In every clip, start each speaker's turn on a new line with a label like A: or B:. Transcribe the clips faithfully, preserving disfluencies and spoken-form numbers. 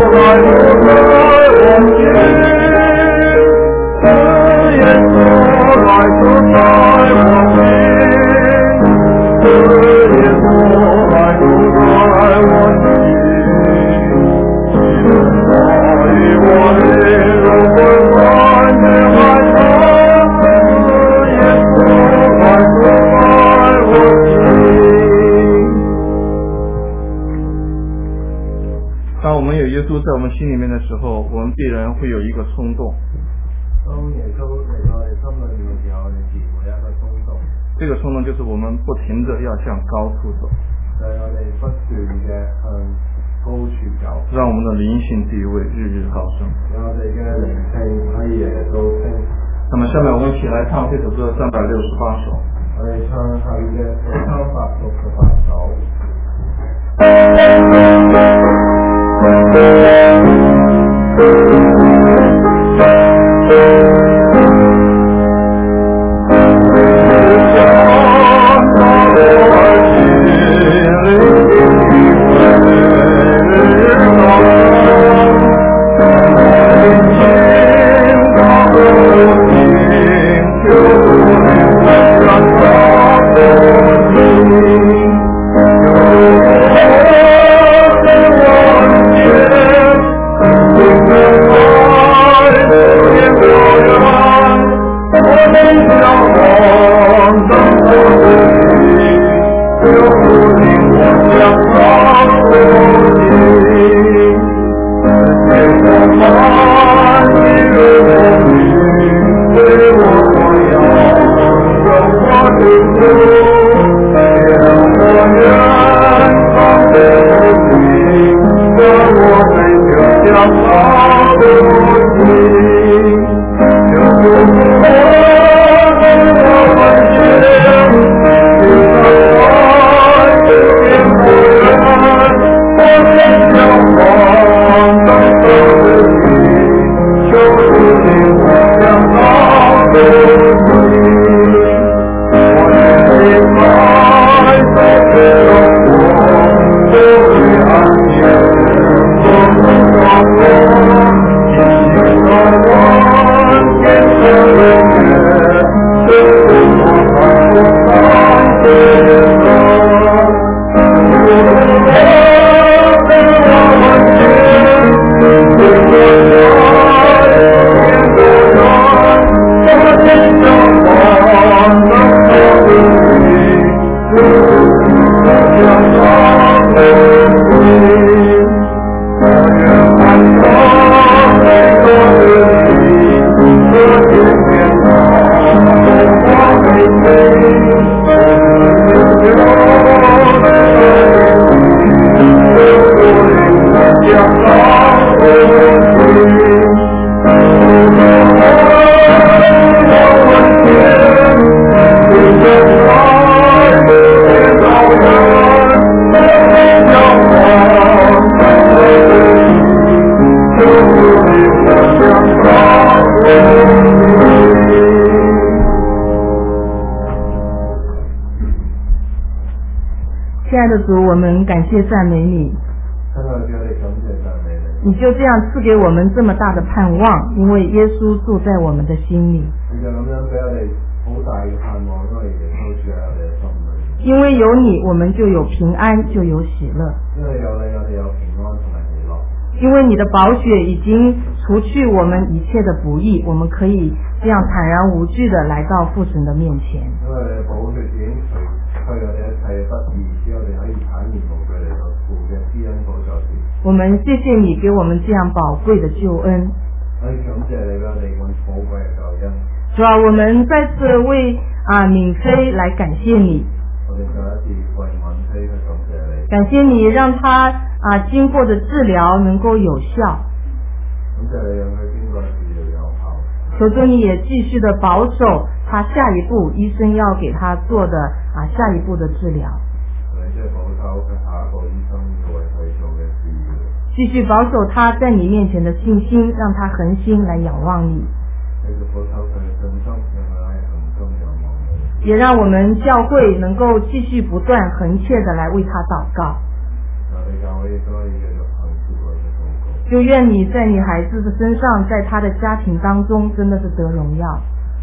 A: 当我们有耶稣在我们心里面的时候，我们必然会有一个冲動。這個衝動就是我們不停地要向高處走，讓我們的靈性地位日日高升。那麼下面我們一起來唱這首歌三百六十八首。我哋唱下嘅三百六十八首。
B: 亲爱的主，我们感谢赞美你，你就这样赐给我们这么大的盼望，因为耶稣住在我们的心里。因为有你，我们就有平安，就有喜乐。因为你的宝血已经除去我们一切的不义，我们可以这样坦然无惧的来到父神的面前。因为你的宝血已经除去我哋一切不義，使我哋可以坦然無懼嚟到父嘅施恩寶座前。我們謝謝你給我們這樣寶貴的救恩。我哋感謝你俾我哋咁寶貴嘅救恩。主啊，我們再次為啊敏飛來感謝你。我哋再一次為敏飛去感謝你。感謝你讓他啊經過的治療能夠有效。感謝你讓佢經過治療有效。求主你也繼續的保守他下一步醫生要給他做的啊下一步的治療。繼續保守他在你面前的信心，讓他恆心來仰望你。也讓我們教會能夠繼續不斷恆切的來為他禱告。 就愿你在你孩子的身上，在他的家庭当中，真的是得荣耀。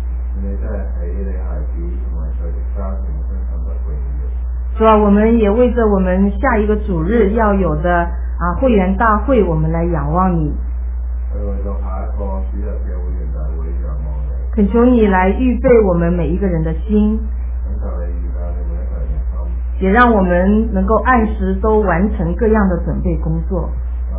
B: 主啊，我们也为着我们下一个主日要有的啊会员大会，我们来仰望你。恳求你来预备我们每一个人的心，也让我们能够按时都完成各样的准备工作。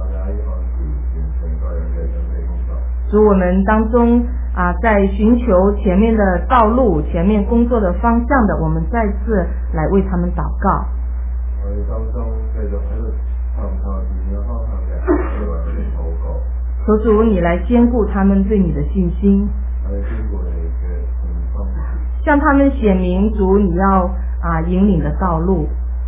B: 主，我们当中啊，在寻求前面的道路、前面工作的方向的，我们再次来为他们祷告。求主你来兼顾他们对你的信心，向他们显明主你要啊引领的道路。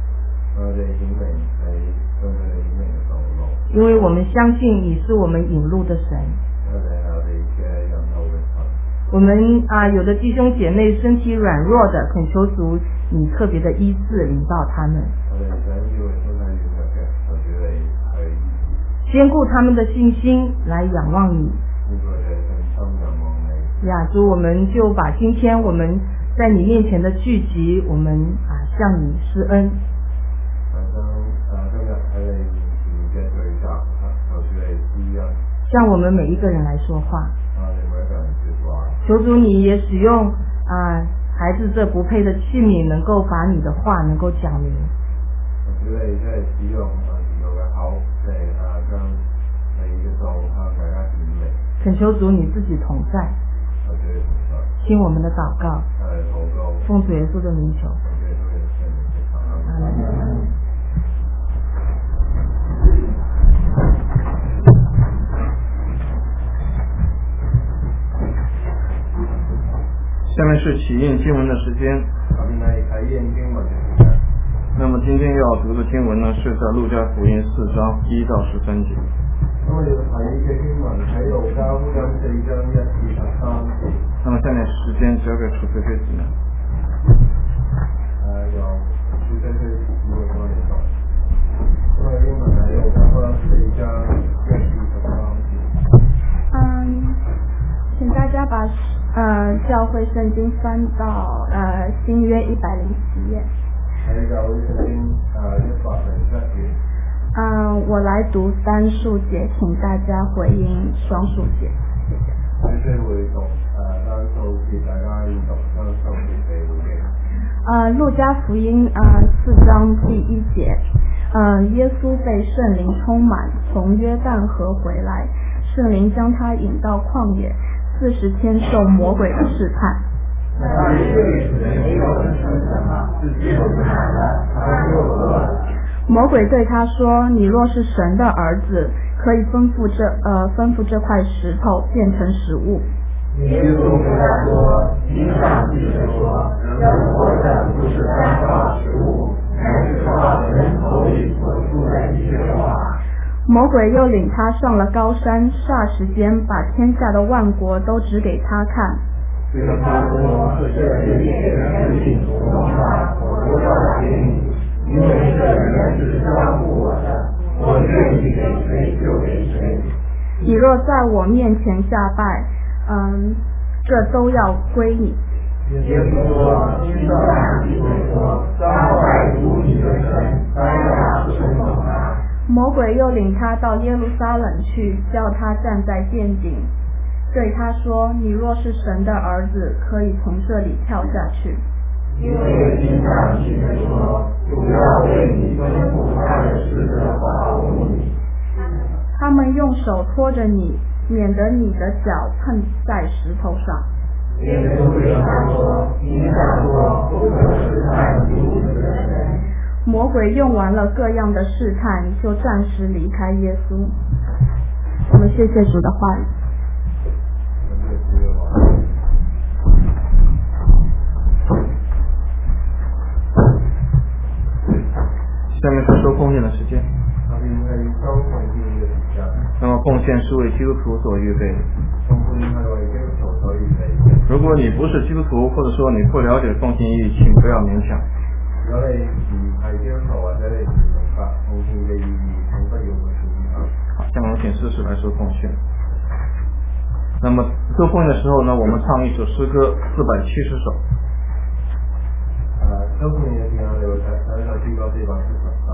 B: 因为我们相信你是我们引路的神。我们啊有的弟兄姐妹身体软弱的，恳求主你特别的医治领导他们，兼顾他们的信心来仰望你。呀，主，我们就把今天我们在你面前的聚集，我们啊向你施恩。向我们每一个人来说话。求主你也使用啊孩子这不配的器皿，能够把你的话能够讲明。恳求主你自己同在，听我们的祷告，奉主耶稣的名求。阿门。
A: 下面是起印经文的时间。那么今天要读的经文呢，是在路加福音四章一到十三节。那么下面时间交给楚飞飞子呢。
C: 嗯，请大家把呃教会圣经翻到呃新约一百零七页。嗯，我来读单数节，请大家回应双数节。谢谢。呃，路加福音呃四章第一节，呃，耶稣被圣灵充满，从约旦河回来，圣灵将他引到旷野，四十天受魔鬼的试探。魔鬼对他说：“你若是神的儿子，可以吩咐这呃吩咐这块石头变成食物。”耶稣对他说：“经上记着说，人活着不是单靠食物，乃是靠人口里所出的一切话。”魔鬼又领他上了高山，霎时间把天下的万国都指给他看。对他说：“这一切人的信从的话，我都要给你，因为这人是交付我的，我愿意给谁就给谁。你若在我面前下拜，嗯，这都要归你。”耶稣说：“经上记着说，当拜主你的神，当要顺从他。”魔鬼又领他到耶路撒冷去，叫他站在殿顶，对他说：“你若是神的儿子，可以从这里跳下去。因为经上记着说，主要为你吩咐他的使者保护你。他们用手托着你，免得你的脚碰在石头上。”耶稣对他说：“经上说，不可试探主你的神。”魔鬼用完了各样的试探，就暂时离开耶稣。我们谢谢主的话语。
A: 下面是收奉献的时间。那么奉献是为基督徒所预备的。如果你不是基督徒，或者说你不了解奉献意义，请不要勉强。如果你唔係基督徒或者你唔明白奉獻嘅意義，請不要去勉強。好，下面我們献，事实来说奉献。那么做奉献的时候呢，我们唱一首诗歌四百七十首。
D: 呃，做奉献的时候，我们唱一首诗歌四百七十首。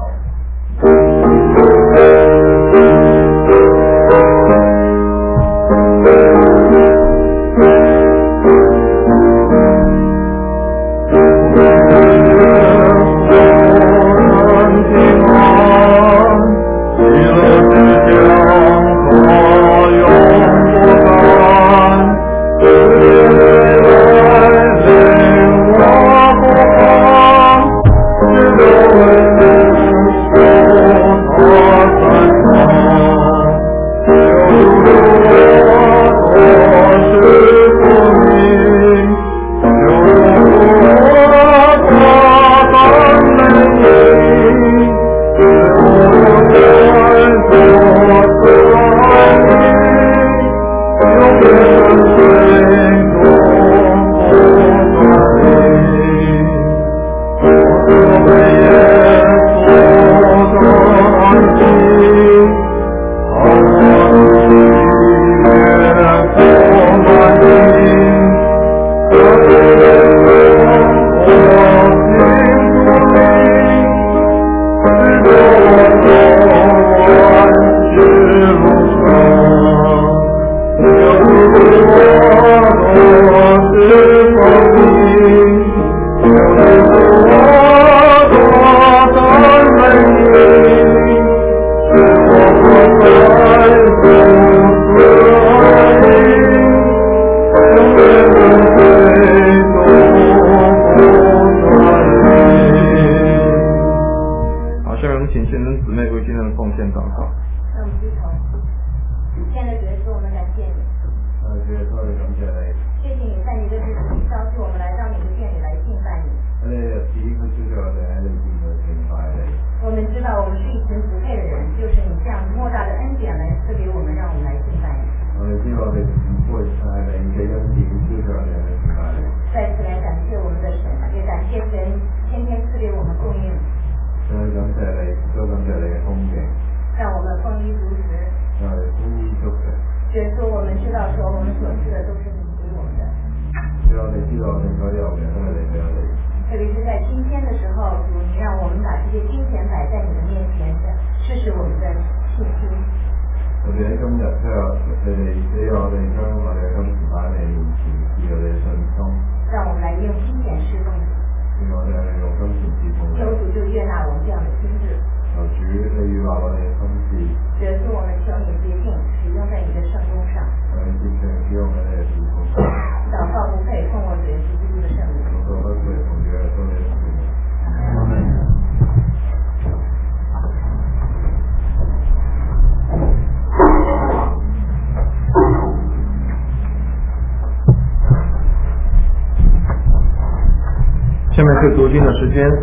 A: 下面是读经的时间。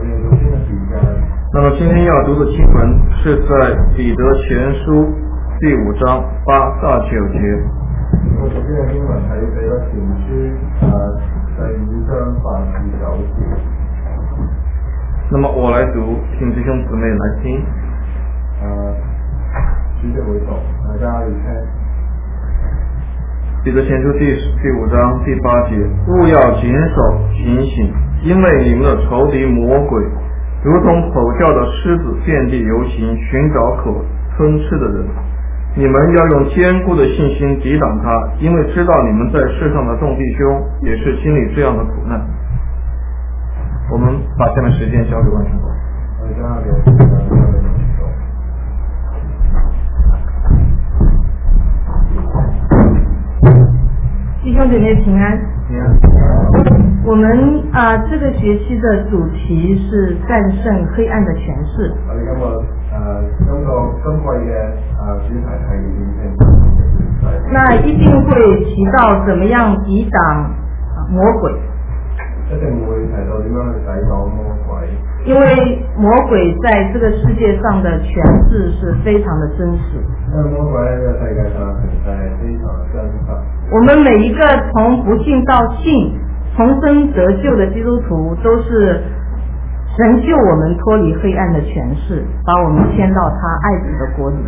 A: 那么今天要读的经文是在彼得前书第五章八到九节。
D: 我讀經嘅經文喺彼得前書誒第五章八至九節。
A: 那麼我來讀，請弟兄姊妹來聽。
D: 誒，主席會讀，大家要聽。
A: 彼得前書第第五章第八節，務要謹守警醒，因為你們的仇敵魔鬼，如同吼叫的獅子，遍地遊行，尋找可吞吃的人。你們要用堅固的信心抵擋他，因為知道你們在世上的眾弟兄也是經歷這樣的苦難。我們把下面時間交給萬成功。
B: 弟兄姐妹平安。我们啊、呃，这个学期的主题是战胜黑暗的权势。
D: 我哋今日誒今個今季嘅誒主題係戰勝。
B: 那一定會提到怎麼樣抵擋魔鬼。
D: 一定會提到點樣去抵擋魔鬼。
B: 因為魔鬼在這個世界上的權勢是非常的真實。
D: 因為魔鬼喺呢個世界上權勢係非常真實。
B: 我們每一個從不信到信重生得救的基督徒，都是神救我們脫離黑暗的權勢，把我們遷到他愛子的國裏。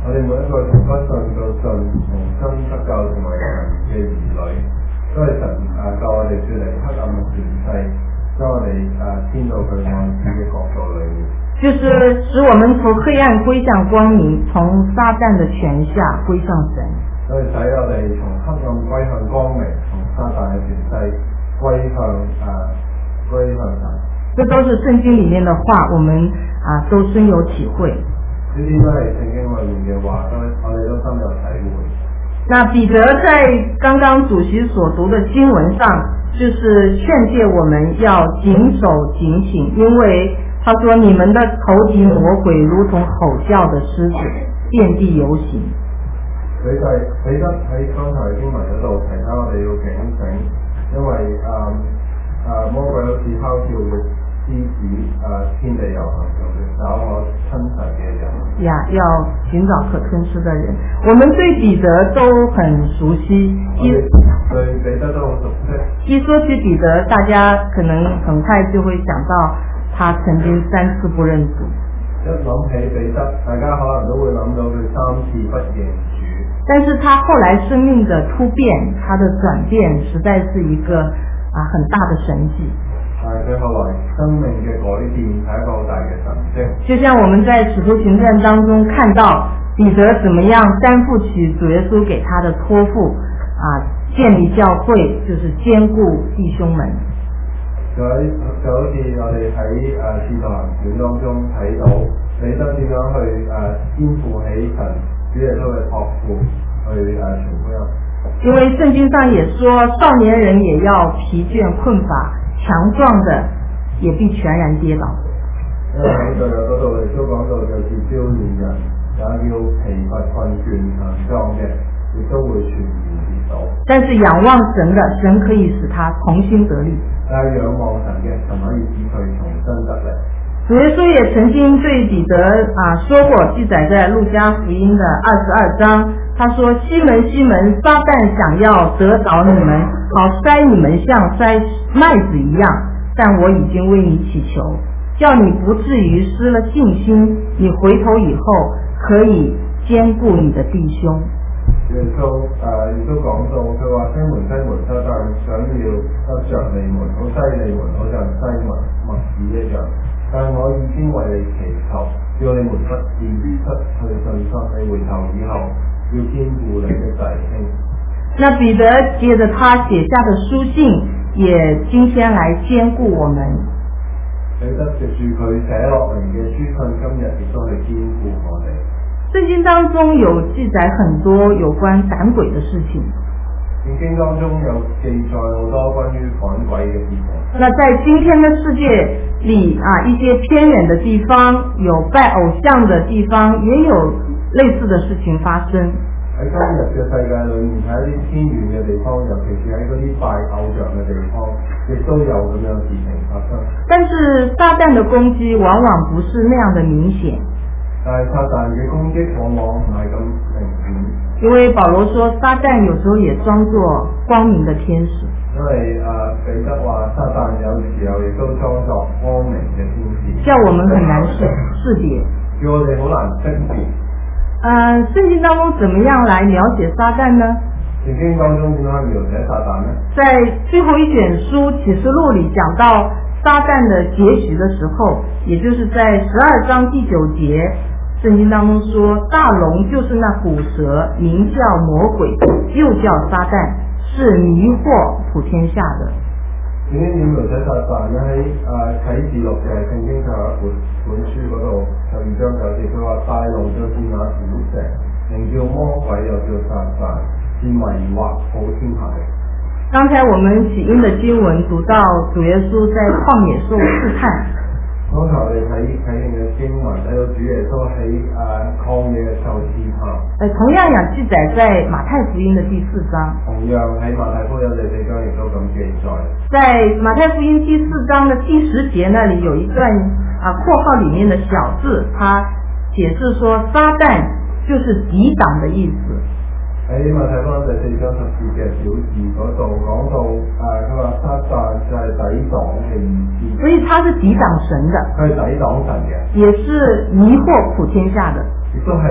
D: 我哋每一個從不信到信，重新得救成為神嘅兒女，都係神啊救我哋脫離黑暗嘅權勢，將我哋啊遷到佢愛子嘅國度裏面。
B: 就是使我們從黑暗歸向光明，從撒旦的權下歸向神。
D: 所以使我哋從黑暗歸向光明，從撒旦嘅權勢歸向啊歸向神。
B: 這都是聖經裡面的話，我們啊都深有體會。
D: 呢啲都係聖經裏面嘅話，都我哋都深有體會。
B: 那彼得在剛剛主席所讀的經文上，就是勸誡我們要謹守警醒，因為他說你們的仇敵魔鬼如同吼叫的獅子，遍地遊行。
D: 佢就係彼得喺剛才經文嗰度提醒我哋要警醒，因為啊啊魔鬼好似哮叫嘅獅子，啊天地遊行，就找我親神嘅人。
B: 呀，要尋找可吞吃的人。我們對彼得都很熟悉，一
D: 對彼得都好熟悉。
B: 一說起彼得，大家可能很快就會想到他曾經三次不認主。
D: 一諗起彼得，大家可能都會諗到佢三次不認主。
B: 但是他後來生命的突變，他的轉變，實在是一個啊很大的神蹟。
D: 但係佢後來生命嘅改變係一個好大嘅神蹟。
B: 就像我們在使徒行傳當中看到彼得怎麼樣擔負起主耶穌給他的託付啊，建立教會，就是堅固弟兄們。
D: 就喺就好似我哋喺誒使徒行傳當中睇到彼得點樣去誒肩負起神主耶穌嘅託付去誒傳福音。
B: 因為聖經上也說，少年人也要疲倦困乏，強壯的也必全然跌倒。
D: 因為喺舊約嗰度亦都講到，就是少年人也要疲乏困倦強壯嘅，亦都會全然跌倒。
B: 但是仰望神的，神可以使他重新得力。
D: 但係仰望神嘅，神可以使佢重新得力。
B: 主耶穌也曾經對彼得啊說過，記載在路加福音的二十二章，他說：西門西門，撒旦想要得着你們，好篩你們像篩麥子一樣，但我已經為你祈求，叫你不至於失了信心，你回頭以後可以堅固你的弟兄。
D: 耶穌誒亦都講到，佢話西門西門，撒旦想要得着你們，好篩你們，好像篩麥麥子一樣。但我已經為你祈求，叫你們不至於失去信心，你回頭以後要堅固你的弟兄。
B: 那彼得接着他寫下的書信，也今天來堅固我們。
D: 彼得藉住佢寫落嚟嘅書信，今日亦都係堅固我哋。
B: 聖經當中有記載很多有關趕鬼的事情。
D: 聖經當中有記載好多關於趕鬼嘅事情。
B: 那在今天的世界裏啊，一些偏遠的地方，有拜偶像的地方，也有類似的事情發生。
D: 喺今日嘅世界裏面，喺一啲偏遠嘅地方，尤其是喺嗰啲拜偶像嘅地方，亦都有咁樣嘅事情發生。
B: 但是撒旦的攻擊往往不是那樣的明顯。
D: 但係撒旦嘅攻擊往往唔係咁明顯。
B: 因為保羅說，撒旦有時候也裝作光明的天使。
D: 因為誒彼得話，撒旦有時候亦都裝作光明嘅天使，
B: 叫我們很難識識別。
D: 叫我哋好難識別。
B: 呃，聖經當中怎麼樣來描寫撒旦呢？
D: 聖經當中點樣描寫撒旦呢？
B: 在最後一卷書啟示錄裏講到撒旦的結局的時候，也就是在十二章第九節，聖經當中說，大龍就是那古蛇，名叫魔鬼，又叫撒旦，是迷惑普天下的。
D: 聖經點描寫撒旦呢？喺誒啟示錄嘅聖經就有一本本書嗰度十二章九節，佢話大龍就是那古蛇，名叫魔鬼，又叫撒旦，是迷惑普天下的。
B: 剛才我們起因的經文讀到主耶穌在曠野受試探。
D: 剛才我哋睇啟應嘅經文，睇到主耶穌喺誒曠野受試探。
B: 誒，同樣也記載在馬太福音的第四章。
D: 同樣喺馬太福音第四章亦都咁記載。
B: 在馬太福音第四章的第十節那裡有一段啊括號裡面的小字，它解釋說撒旦就是抵擋的意思。
D: 喺馬太福音第四章十節嘅小字嗰度講到，誒佢話撒旦就係抵擋嘅意思。
B: 所以它是抵擋神的，
D: 佢係抵擋神嘅，
B: 也是迷惑普天下的。
D: 亦都係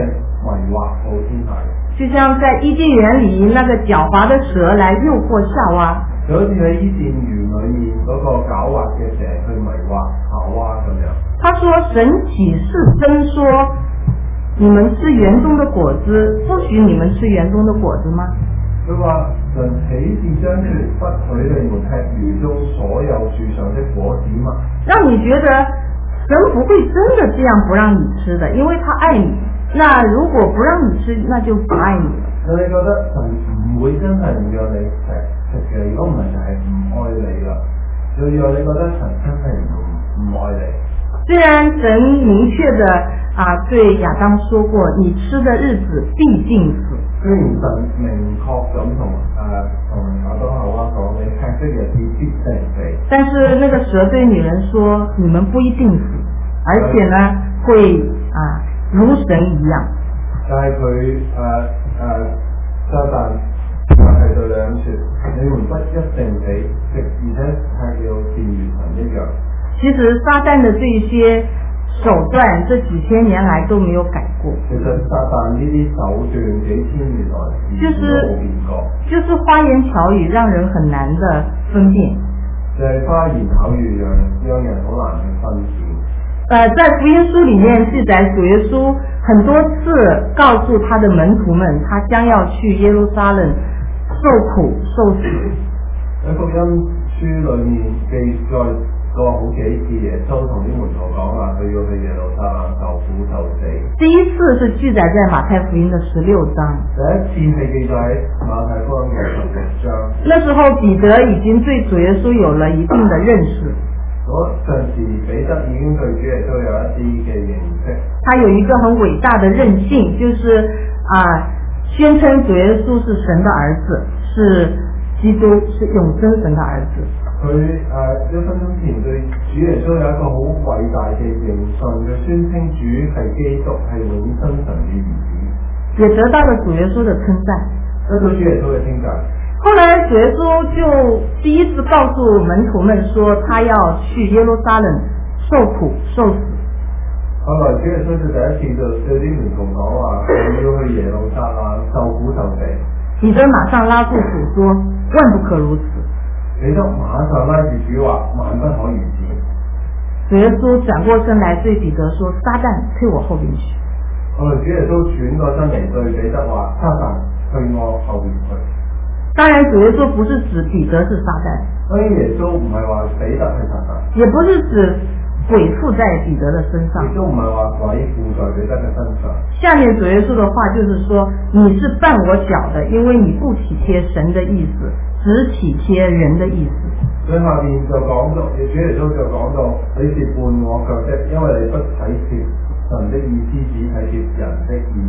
D: 迷惑到天下人。
B: 就像在伊甸園裏那個狡猾的蛇來誘惑夏娃，
D: 就好似喺伊甸園裏面嗰個狡猾嘅蛇去迷惑夏娃咁樣。
B: 他說神啟示真說你們吃園中的果子，不許你們吃園中的果子嗎？
D: 佢話神啟示將說不許你們吃園中所有樹上的果子嘛，
B: 讓你覺得神不會真的這樣不讓你吃的，因為他愛你。那如果不讓你吃，那就不愛你了。
D: 你覺得神唔會真係唔讓你食食嘅，如果唔係就係唔愛你啦。要讓你覺得神真係唔唔愛你。
B: 雖然神明確的啊對亞當說過，你吃的日子必定死。
D: 雖然神明確咁同誒同亞當夏娃講，你吃的日子必定死。
B: 但是那個蛇對女人說，你們不一定死，而且呢會啊如神一樣。
D: 但係佢誒誒撒旦係對兩說，你們不一定死，而且係要變如神一樣。
B: 其實撒旦的這些手段，這幾千年來都沒有改過。
D: 其實撒旦呢啲手段幾千年來都冇變過。
B: 就是花言巧語，讓人很難的分辨。
D: 就係花言巧語讓讓人好難去分辨。
B: 呃，在福音書裡面記載，主耶穌很多次告訴他的門徒們，他將要去耶路撒冷受苦受死。
D: 喺福音書裡面記載過好幾次，耶穌同啲門徒講話，佢要去耶路撒冷受苦受死。
B: 第一次是記載在馬太福音的十六章。
D: 第一次係記載喺馬太福音嘅十六章。
B: 那時候彼得已經對主耶穌有了一定的認識。
D: 嗰陣時彼得已經對主耶穌有一啲嘅認識。
B: 他有一個很偉大的任性，就是啊，宣稱主耶穌是神的兒子，是基督，是永生神的兒子。
D: 佢誒一分鐘前對主耶穌有一個好偉大嘅認信，佢宣稱主係基督，係永生神嘅兒子，
B: 也得到了主耶穌的稱讚，
D: 得到主耶穌嘅稱讚。
B: 後來主耶穌就第一次告訴門徒們說，他要去耶路撒冷受苦受死。
D: 後來主耶穌就第一次就對啲門徒講話，佢要去耶路撒冷受苦受死。
B: 彼得馬上拉住主說，萬不可如此。
D: 彼得馬上拉住主話，萬不可如此。
B: 主耶穌轉過身來對彼得說，撒旦退我後邊去。
D: 後來主耶穌轉過身嚟對彼得話，撒旦退我後邊去。
B: 當然主耶穌不是指彼得是撒旦，
D: 當然耶穌唔係話彼得係撒旦，
B: 也不是指鬼附在彼得的身上，
D: 亦都唔係話鬼附在彼得嘅身上。
B: 下面主耶穌的話就是說，你是絆我腳的，因為你不體貼神的意思，只體貼人的意思。
D: 所以下面就講到，主耶穌就講到，你是絆我腳的，因為你不體貼神的意思，只體貼人的意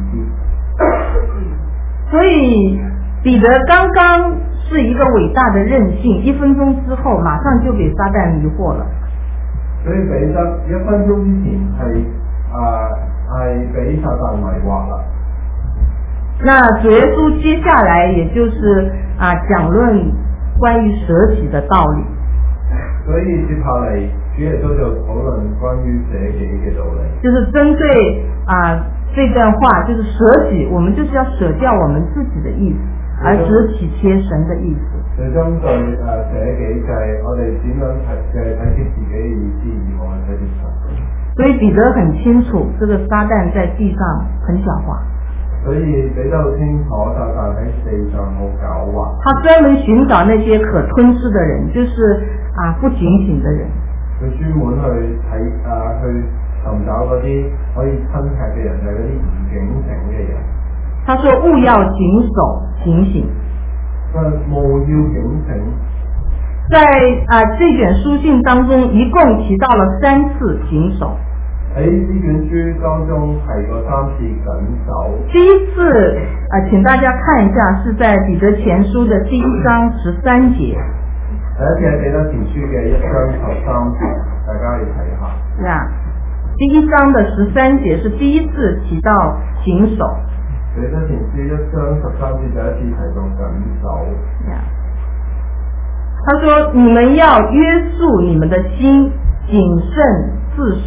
D: 思。
B: 所以彼得剛剛是一個偉大的任性，一分鐘之後馬上就給撒旦迷惑了。
D: 所以彼得一分鐘之前係啊係俾撒旦迷惑啦。
B: 那主耶穌接下來也就是啊講論關於捨己的道理。
D: 所以接下嚟主耶穌就討論關於捨己嘅道理。
B: 就是針對啊這段話，就是捨己，我們就是要捨掉我們自己的意思，而只體貼神的意思。
D: 就針對誒捨己就係我哋點樣體嘅體貼自己嘅意思，而我哋體貼神。
B: 所以彼得很清楚，這個撒旦在地上很狡猾。
D: 所以彼得好清楚，撒旦喺地上好狡猾。他
B: 專門尋找那些可吞吃的人，就是啊不警醒的人。
D: 佢專門去睇啊去尋找嗰啲可以吞吃嘅人，就係嗰啲唔警醒嘅人。
B: 他說：務要謹守警醒。
D: 佢話務要警醒。
B: 在啊這卷書信當中，一共提到了三次謹守。
D: 喺呢卷書當中提過三次謹守。
B: 第一次啊，請大家看一下，是在彼得前書的第一章十三節。
D: 第一次係彼得前書嘅一章十三節，大家要睇下。
B: 呀，第一章的十三節是第一次提到謹守。
D: 彼得前書一章十三節第一次提到謹守。
B: 呀，他說：你們要約束你們的心，謹慎自守。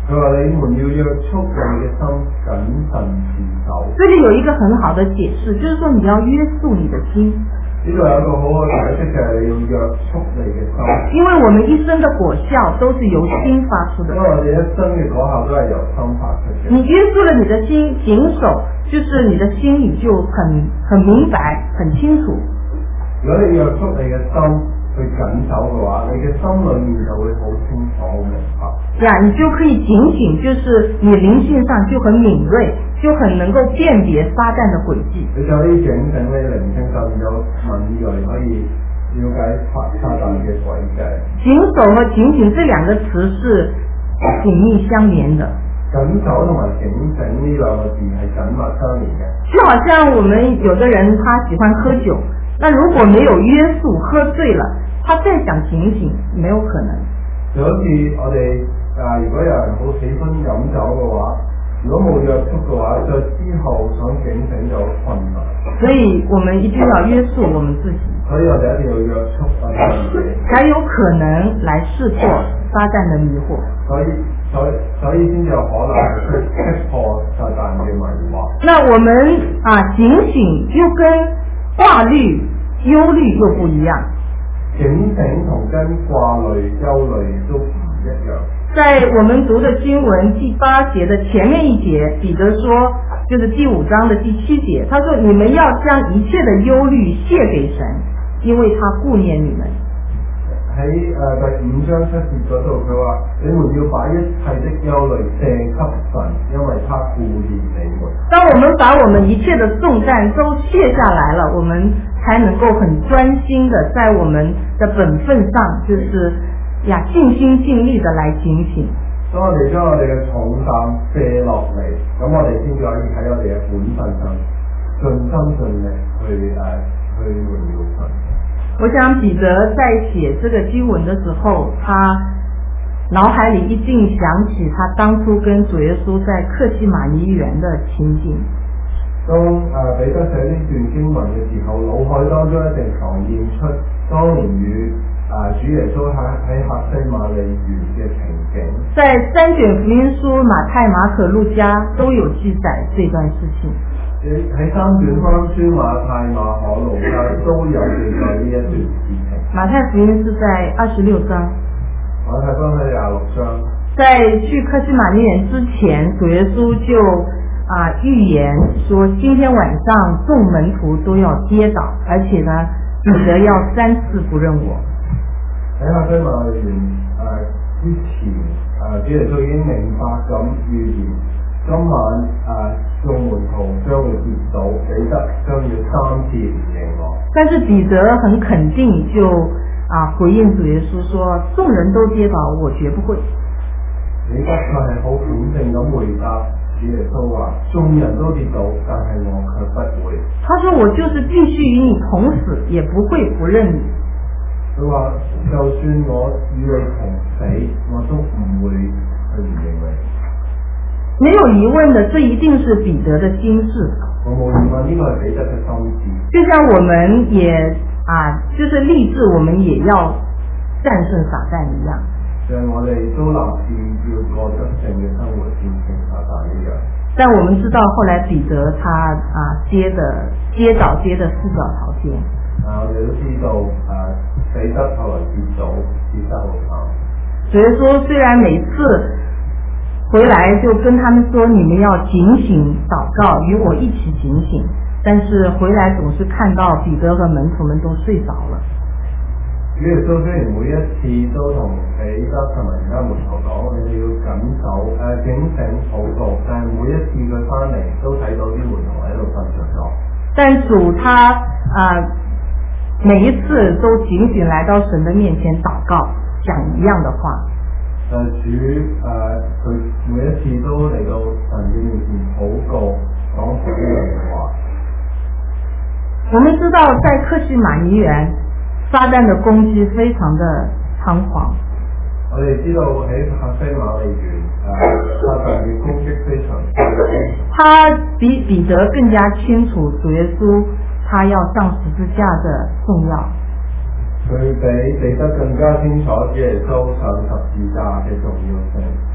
D: 佢話你們要約束你嘅心，謹慎持守。
B: 这里有一个很好的解释，就是說你要約束你的心。
D: 呢度有一個好好解釋就係你要約束你嘅心。
B: 因為我們一生的果效都是由心發出的。
D: 因為我哋一生嘅果效都係由心發出嘅。
B: 你約束了你的心，謹守，就是你的心裏就很很明白、很清楚。
D: 如果你約束你嘅心去謹守嘅話，你嘅心裏面就會好清楚、好明白。
B: 呀，你就可以警醒，就是你靈性上就很敏銳，就很能夠辨別撒旦的詭計。
D: 你就可以警醒你靈性上面有敏銳，可以了解撒旦嘅詭計。
B: 謹守和警醒這兩個詞是緊密相連的。
D: 謹守同埋警醒呢兩個字係緊密相連嘅。
B: 就好像我們有的人他喜歡喝酒，那如果沒有約束，喝醉了，他再想警醒，沒有可能。
D: 就好似我哋啊，如果有人好喜歡飲酒嘅話，如果冇約束嘅話，就之後想警醒就困難。
B: 所以我們一定要約束我們自己。
D: 所以我哋一定要約束我哋自己，
B: 才有可能來識破撒旦的迷惑。
D: 所以所以所以先至有可能去識破撒旦嘅迷惑。
B: 那我們啊警醒又跟掛慮、憂慮又不一樣。
D: 警醒同跟掛慮、憂慮都唔一樣。
B: 在我們讀的經文第八節的前面一節，彼得說，就是第五章的第七節，他說：你們要將一切的憂慮卸給神，因為他顧念你們。
D: 喺誒第五章七節嗰度，佢話：你們要把一切的憂慮卸給神，因為他顧念你們。
B: 當我們把我們一切的重擔都卸下來了，我們才能夠很專心的在我們的本分上，就是呀盡心盡力的來警醒。
D: 當我哋將我哋嘅重擔卸落嚟，咁我哋先至可以喺我哋嘅本分上盡心盡力去誒、呃、去榮耀神。
B: 我想彼得在寫這個經文的時候，他腦海裏一定想起他當初跟主耶穌在客西馬尼園的情景。
D: 當誒彼得寫呢段經文嘅時候，腦海當中一定浮現出當年與誒主耶穌喺喺客西馬尼園嘅情景。
B: 在三卷福音書馬太、馬可、路加都有記載這段事情。
D: 喺三卷福音書馬太、馬可、路加都有記載呢一段事情。
B: 馬太福音是在二十六章。
D: 馬太福音喺廿六章。
B: 在去客西馬尼園之前，主耶穌就啊預言說，今天晚上眾門徒都要跌倒，而且呢，彼得要三次不認我。
D: 喺客西馬尼園誒之前，誒主耶穌已經明白咁預言，今晚誒眾門徒將會跌倒，彼得將要三次唔認我。但是
B: 彼得很肯定就啊回應主耶穌說，眾人都跌倒，我絕不會。
D: 彼得佢係好肯定咁回答主耶穌話，眾人都跌倒，但係我卻不會。
B: 他說我就是必須與你同死，也不會不認你。
D: 佢話就算我與你同死，我都唔會去唔認你。
B: 沒有疑問的，這一定是彼得的心志。
D: 我冇疑問，呢個係彼得嘅心志。
B: 就像我們也啊，就是立志，我們也要戰勝撒旦一樣。
D: 像我哋都立志要過得勝嘅生活，戰勝撒旦一樣。
B: 但我們知道後來彼得他啊跌的跌倒跌的四腳朝天。
D: 啊，我哋都知道啊，彼得後來跌倒跌得好慘。
B: 所以說，雖然每次回來就跟他們說，你們要警醒禱告，與我一起警醒，但是回來總是看到彼得和門徒們都睡着了。
D: 主耶穌雖然每一次都同彼得同埋其他門徒講，你哋要謹守誒警醒禱告，但係每一次佢翻嚟都睇到啲門徒喺度瞓着咗。但
B: 主他啊、呃、每一次都警醒來到神的面前禱告，講一樣的話。
D: 但主誒佢每一次都嚟到神嘅面前禱告，講同一樣嘅話。
B: 我們知道在客西馬尼園，撒旦的攻擊非常的猖狂。
D: 我哋知道喺客西馬尼園，誒撒旦嘅攻擊非常。
B: 他比彼得更加清楚主耶穌他要上十字架的重要。
D: 佢比彼得更加清楚主耶穌上十字架嘅重要性。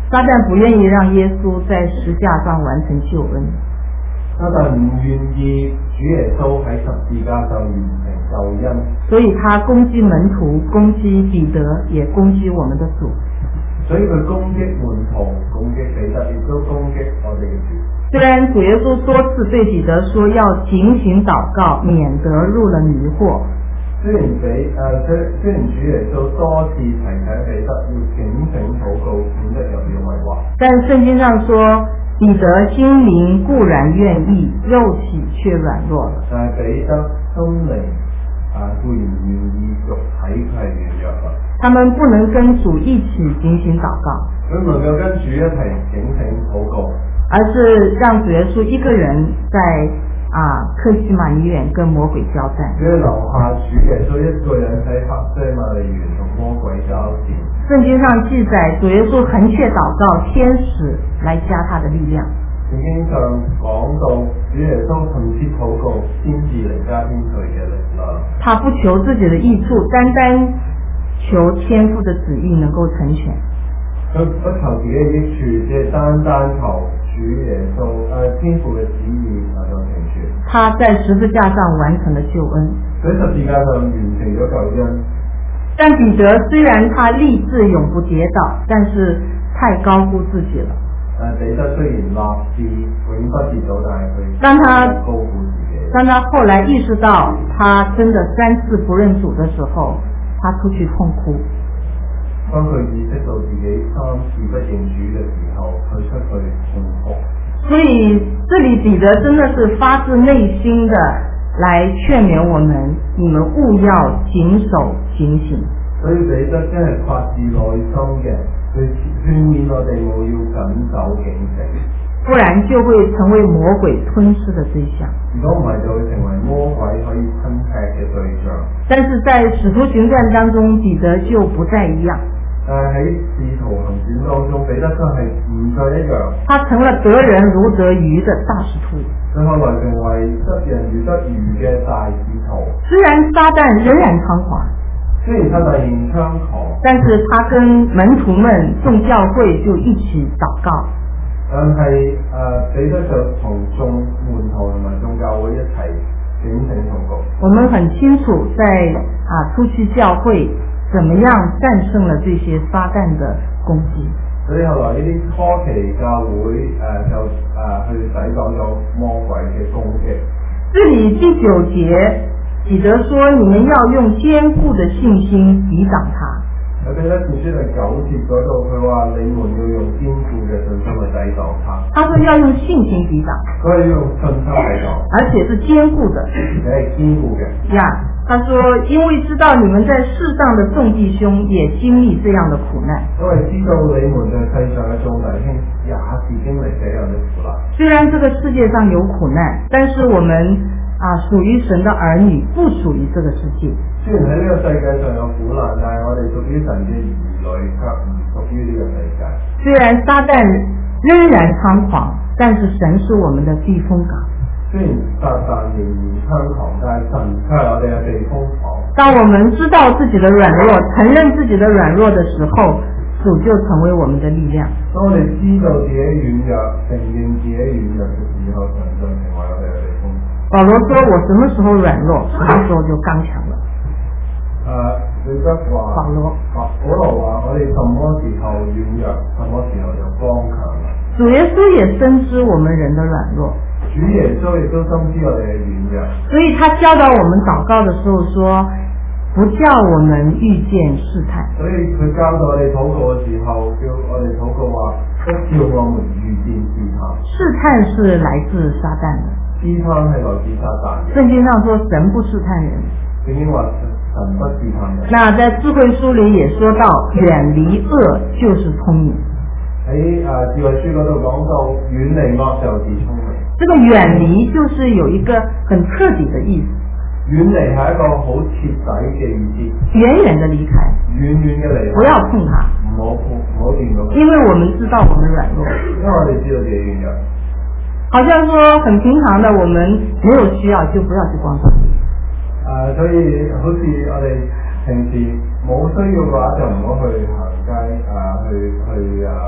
B: 撒旦不愿意让耶稣在十架上完成救恩。
D: 撒旦唔願意主耶穌喺十字架上完成救恩，
B: 所以他攻擊門徒，攻擊彼得，也攻擊我們的主。
D: 所以佢攻擊門徒，攻擊彼得，亦都攻擊我哋嘅主。
B: 雖然主耶穌多次對彼得說要警醒禱告，免得入了迷惑。
D: 雖然彼誒雖雖然主耶穌多次提醒彼得要警醒禱告，免得入了迷惑。
B: 但聖經上說，彼得心靈固然願意，肉體卻軟弱了。
D: 但係彼得心靈啊固然願意，肉體佢係軟弱啦。
B: 他們不能跟主一起警醒禱告，
D: 佢唔能夠跟主一齊警醒禱告，
B: 而是讓主耶穌一個人在啊客西馬尼園跟魔鬼交戰。
D: 佢留下主耶穌一個人喺客西馬尼園同魔鬼交戰。聖
B: 經上記載，主耶穌恆切禱告，天使來加他的力量。
D: 聖經上講到主耶穌恆切禱告，天使嚟加添佢嘅力量。
B: 他不求自己的益處，單單求天父的旨意能夠成全。
D: 佢不求自己嘅益處，只係單單求主耶穌誒天父嘅旨意能夠成全。
B: 他在十字架上完成了救恩。
D: 喺十字架上完成咗救恩。
B: 但彼得雖然他立志永不跌倒，但是太高估自己了。
D: 誒彼得雖然立志永不跌倒，但係佢
B: 當他
D: 高估自己。
B: 當他後來意識到他真的三次不認主的時候，他出去痛哭。
D: 當佢意識到自己三次不認主嘅時候，佢出去痛哭。
B: 所以這裏彼得真的是發自內心的來勸勉我們，你們務要謹守警醒。
D: 所以彼得真係發自內心嘅去勸勉我哋務要謹守警醒，
B: 不然就會成為魔鬼吞噬的對象。
D: 如果唔係，就會成為魔鬼可以吞吃嘅對象。
B: 但是在使徒行傳當中，彼得就不再一樣。
D: 但係喺使徒行傳當中，彼得真係唔再一樣。
B: 他成了得人如得魚的大使徒。
D: 佢後來成為得人如得魚嘅大使徒。
B: 雖然撒旦仍然猖狂，
D: 雖然他仍然猖狂，
B: 但是他跟門徒們眾教會就一起禱告。
D: 但係誒彼得就同眾門徒同埋眾教會一齊警醒禱告。
B: 我們很清楚在啊初期教會怎麼樣戰勝了這些撒旦的攻擊。
D: 所以後來呢啲初期教會誒、呃、就誒、呃、去抵擋咗魔鬼嘅攻擊。
B: 這裡第九節彼得說：你們要用堅固的信心抵擋他。
D: 喺彼得前書第九節嗰度，佢話你們要用堅固嘅信心去抵擋他。
B: 他說要用信心抵擋，
D: 佢係要用信心抵擋，
B: 而且是堅固的。
D: 你係堅固嘅。
B: 呀，他說因為知道你們在世上的眾弟兄也經歷這樣的苦難。
D: 因為知道你們在世上嘅眾弟兄也是經歷這樣的苦難。
B: 雖然這個世界上有苦難，但是我們啊屬於神的兒女，不屬於這個世界。
D: 雖然喺呢個世界上有苦難，但係我哋屬於神嘅兒女，卻唔屬於呢個世界。
B: 雖然撒旦仍然猖狂，但是神是我們的避風港。
D: 雖然撒旦仍然猖狂，但係神卻係我哋嘅避風港。
B: 當我們知道自己的軟弱，承認自己的軟弱的時候，主就成為我們的力量。
D: 當我哋知道自己軟弱，承認自己軟弱嘅時候，神就成為我哋嘅避風港。保羅說：我什麼時候軟弱，什麼時候就剛強了。誒，彼得話，保羅，保羅話：我哋什麼時候軟弱，什麼時候就剛強啦。
B: 主耶穌也深知我們人的軟弱。
D: 主耶穌亦都深知我哋嘅軟弱。所
B: 以他教導我們禱告的時候說：不叫我們遇見試探。
D: 所以佢教導我哋禱告嘅時候，叫我哋禱告話：不叫我們遇見試探。
B: 試探是來自撒旦的。
D: 試探係來自撒旦嘅。
B: 聖經上說神不試探人。
D: 聖經話神不試探人。
B: 那在智慧書裏也說到，遠離惡就是聰明。
D: 喺誒智慧書嗰度講到，遠離惡就是聰明。
B: 這個遠離就是有一個很徹底的意思。
D: 遠離係一個好徹底嘅意思。
B: 遠遠的離開。遠
D: 遠嘅離開。
B: 不要碰它。
D: 唔好碰，唔好掂到。
B: 因為我們知道我們軟弱。
D: 因為我哋知道自己軟弱。
B: 好像說很平常的，我們沒有需要就不要去逛商店。
D: 誒、呃，所以好似我哋平時冇需要嘅話，就唔好去行街，誒、呃，去去誒、呃、去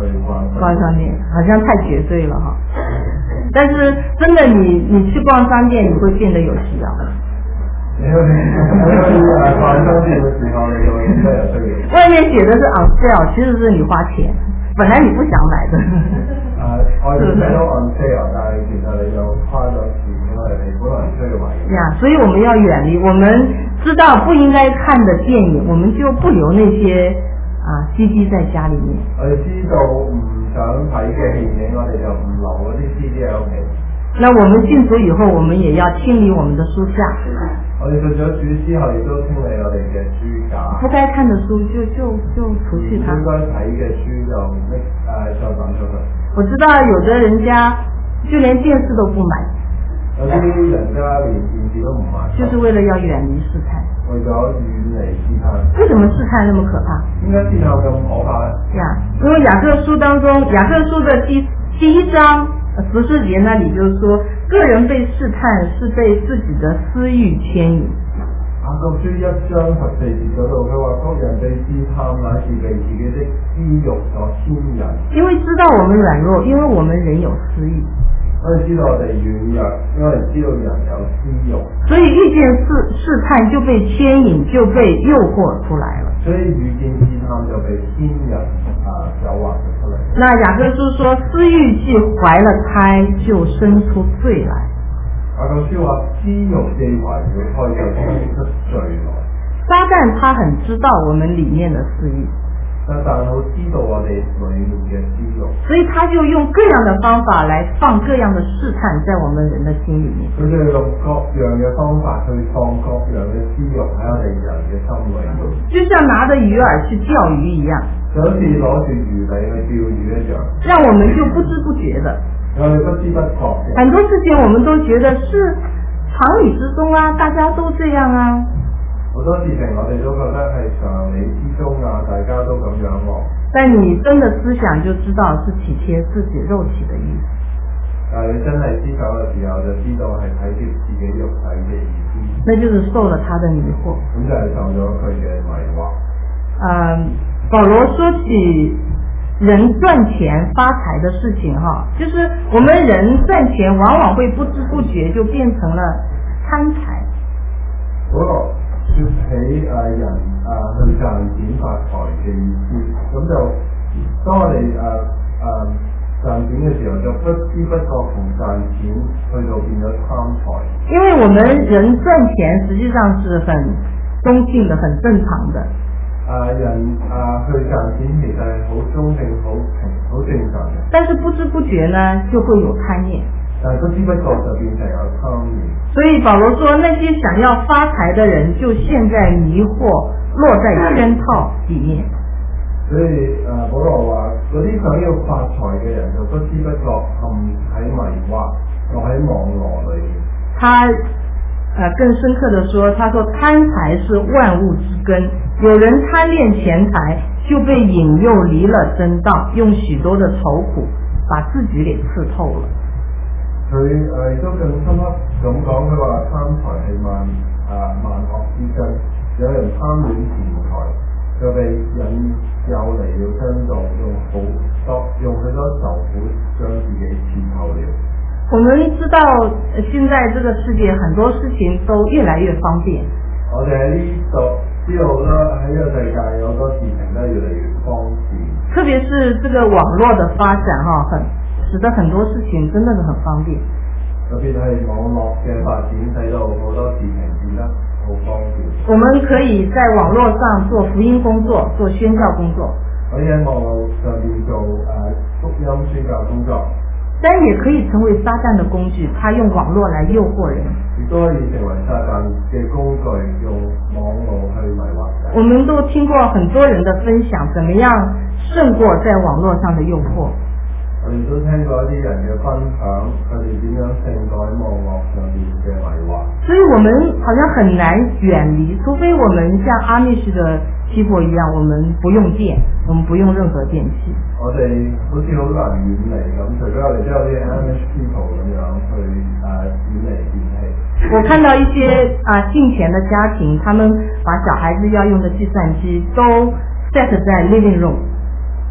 D: 去逛
B: 逛商店，好像太绝对了哈。但是真的你，你去逛商店，你会变得有需要。
D: 因为逛商店的时候，你就应该有这个。
B: 外面寫的是 on sale， 其實是你花錢，本來你不想買的。
D: 啊，我哋睇到 on sale， 但係其實你就花咗錢，因為你本來需要買嘅。
B: 呀，所以我們要遠離，我們知道不應該看的電影，我們就不留那些啊 C D 在家裡面。
D: 我哋知道唔想睇嘅電影，我哋就唔留嗰啲 C D 喺屋企。
B: 那我們信主以後，我們也要清理我們的書架。
D: 我哋信咗主之後，亦都清理我哋嘅書架。
B: 不該看的書就就就除去它。
D: 應該睇嘅書就拎誒就抌出去。
B: 我知道有的人家就連電視都不買。
D: 有啲人家連電視都唔買。
B: 就是為了要遠離試探。
D: 為咗遠離試探。
B: 為什麼試探那麼可怕？
D: 點解試探咁可怕呢？
B: 呀，因為雅各書當中，雅各書的第第一章十四節那裡就是說，個人被試探是被自己的私欲牽引。
D: 雅各書一章十四節嗰度，佢話各人被試探乃是被自己的私欲所牽引。因為知道我們軟弱，因為我們人有私欲。我哋知道我哋軟弱，因為知道人有私欲。所以遇見試試探就被牽引，就被誘惑出來了。所以遇見試探就被牽引啊，誘惑出來。
B: 那雅各書說，私欲既懷了胎，就生出罪來。
D: 雅各書話，私欲既懷了胎，就生出罪來。
B: 撒旦他很知道我們裡面的私欲。
D: 撒旦好知道我哋裡面嘅私欲，
B: 所以他就用各樣的方法來放各樣的試探在我們人的心裡面。
D: 佢就用各樣嘅方法去放各樣嘅私欲喺我哋人嘅心裡面。
B: 就像拿着魚饵去釣魚一樣，
D: 就好似攞住魚餌去釣魚一樣，
B: 讓我們就不知不覺的。
D: 我哋不知不覺。
B: 很多事情我們都覺得是常理之中啊，大家都這樣啊。
D: 好多事情我哋都覺得係常理之中啊，大家都咁樣喎。
B: 但你真的思想就知道是體貼自己肉體的意思。
D: 但你真係思考嘅時候就知道係體貼自己肉體嘅意思。
B: 那就是受了他的迷惑。
D: 咁就係受咗佢嘅迷惑。
B: 嗯，保羅說起人賺錢發財的事情哈，就是我們人賺錢往往會不知不覺就變成了貪財。
D: 保羅說起誒人誒去賺錢發財嘅意思，咁就當我哋誒誒賺錢嘅時候，就不知不覺從賺錢去到變咗貪財。
B: 因為我們人賺錢實際上是很中性的、很正常的。
D: 誒人誒去賺錢其實係好中性、好平、好正常嘅。但是不知不覺呢，就會有貪念。但不知不覺就變成有貪念。所以保羅說，那些想要發財的人，就陷在迷惑、落在圈套裡面。所以誒、呃，保羅話，嗰啲想要發財嘅人，就不知不覺陷喺迷惑，落喺網羅裡面。他誒、呃、更深刻地說，他說貪財是萬物之根，有人貪戀錢財，就被引誘離了真道，用許多的愁苦把自己給刺透了。佢誒都更深刻咁講，佢話貪財係萬啊萬惡之根，有人貪戀錢財，就被引誘離了真道，用好多用許多愁苦將自己刺透了。我們知道現在這個世界很多事情都越來越方便。我哋喺呢度知道啦，喺呢個世界有好多事情都越嚟越方便。特別是這個網絡的發展哈，很使得很多事情真的是很方便。特別係網絡嘅發展，使到好多事情變得好方便。我們可以在網絡上做福音工作，做宣教工作。可以喺網絡上面做誒福音宣教工作。但也可以成為撒旦的工具，他用網絡來誘惑人。亦都可以成為撒旦嘅工具，用網絡去迷惑人。我們都聽過很多人的分享，怎麼樣勝過在網絡上的誘惑。我哋都聽過一啲人嘅分享，佢哋點樣勝過喺網絡上面嘅迷惑。所以我們好像很難遠離，除非我們像阿密士的七婆一樣，我們不用電，我們不用任何電器。我哋好似好難遠離咁，除非我哋都有啲 Amish people 咁樣去誒遠離電器。我看到一些啊敬虔的家庭，他們把小孩子要用的計算機都 set 在 living room。我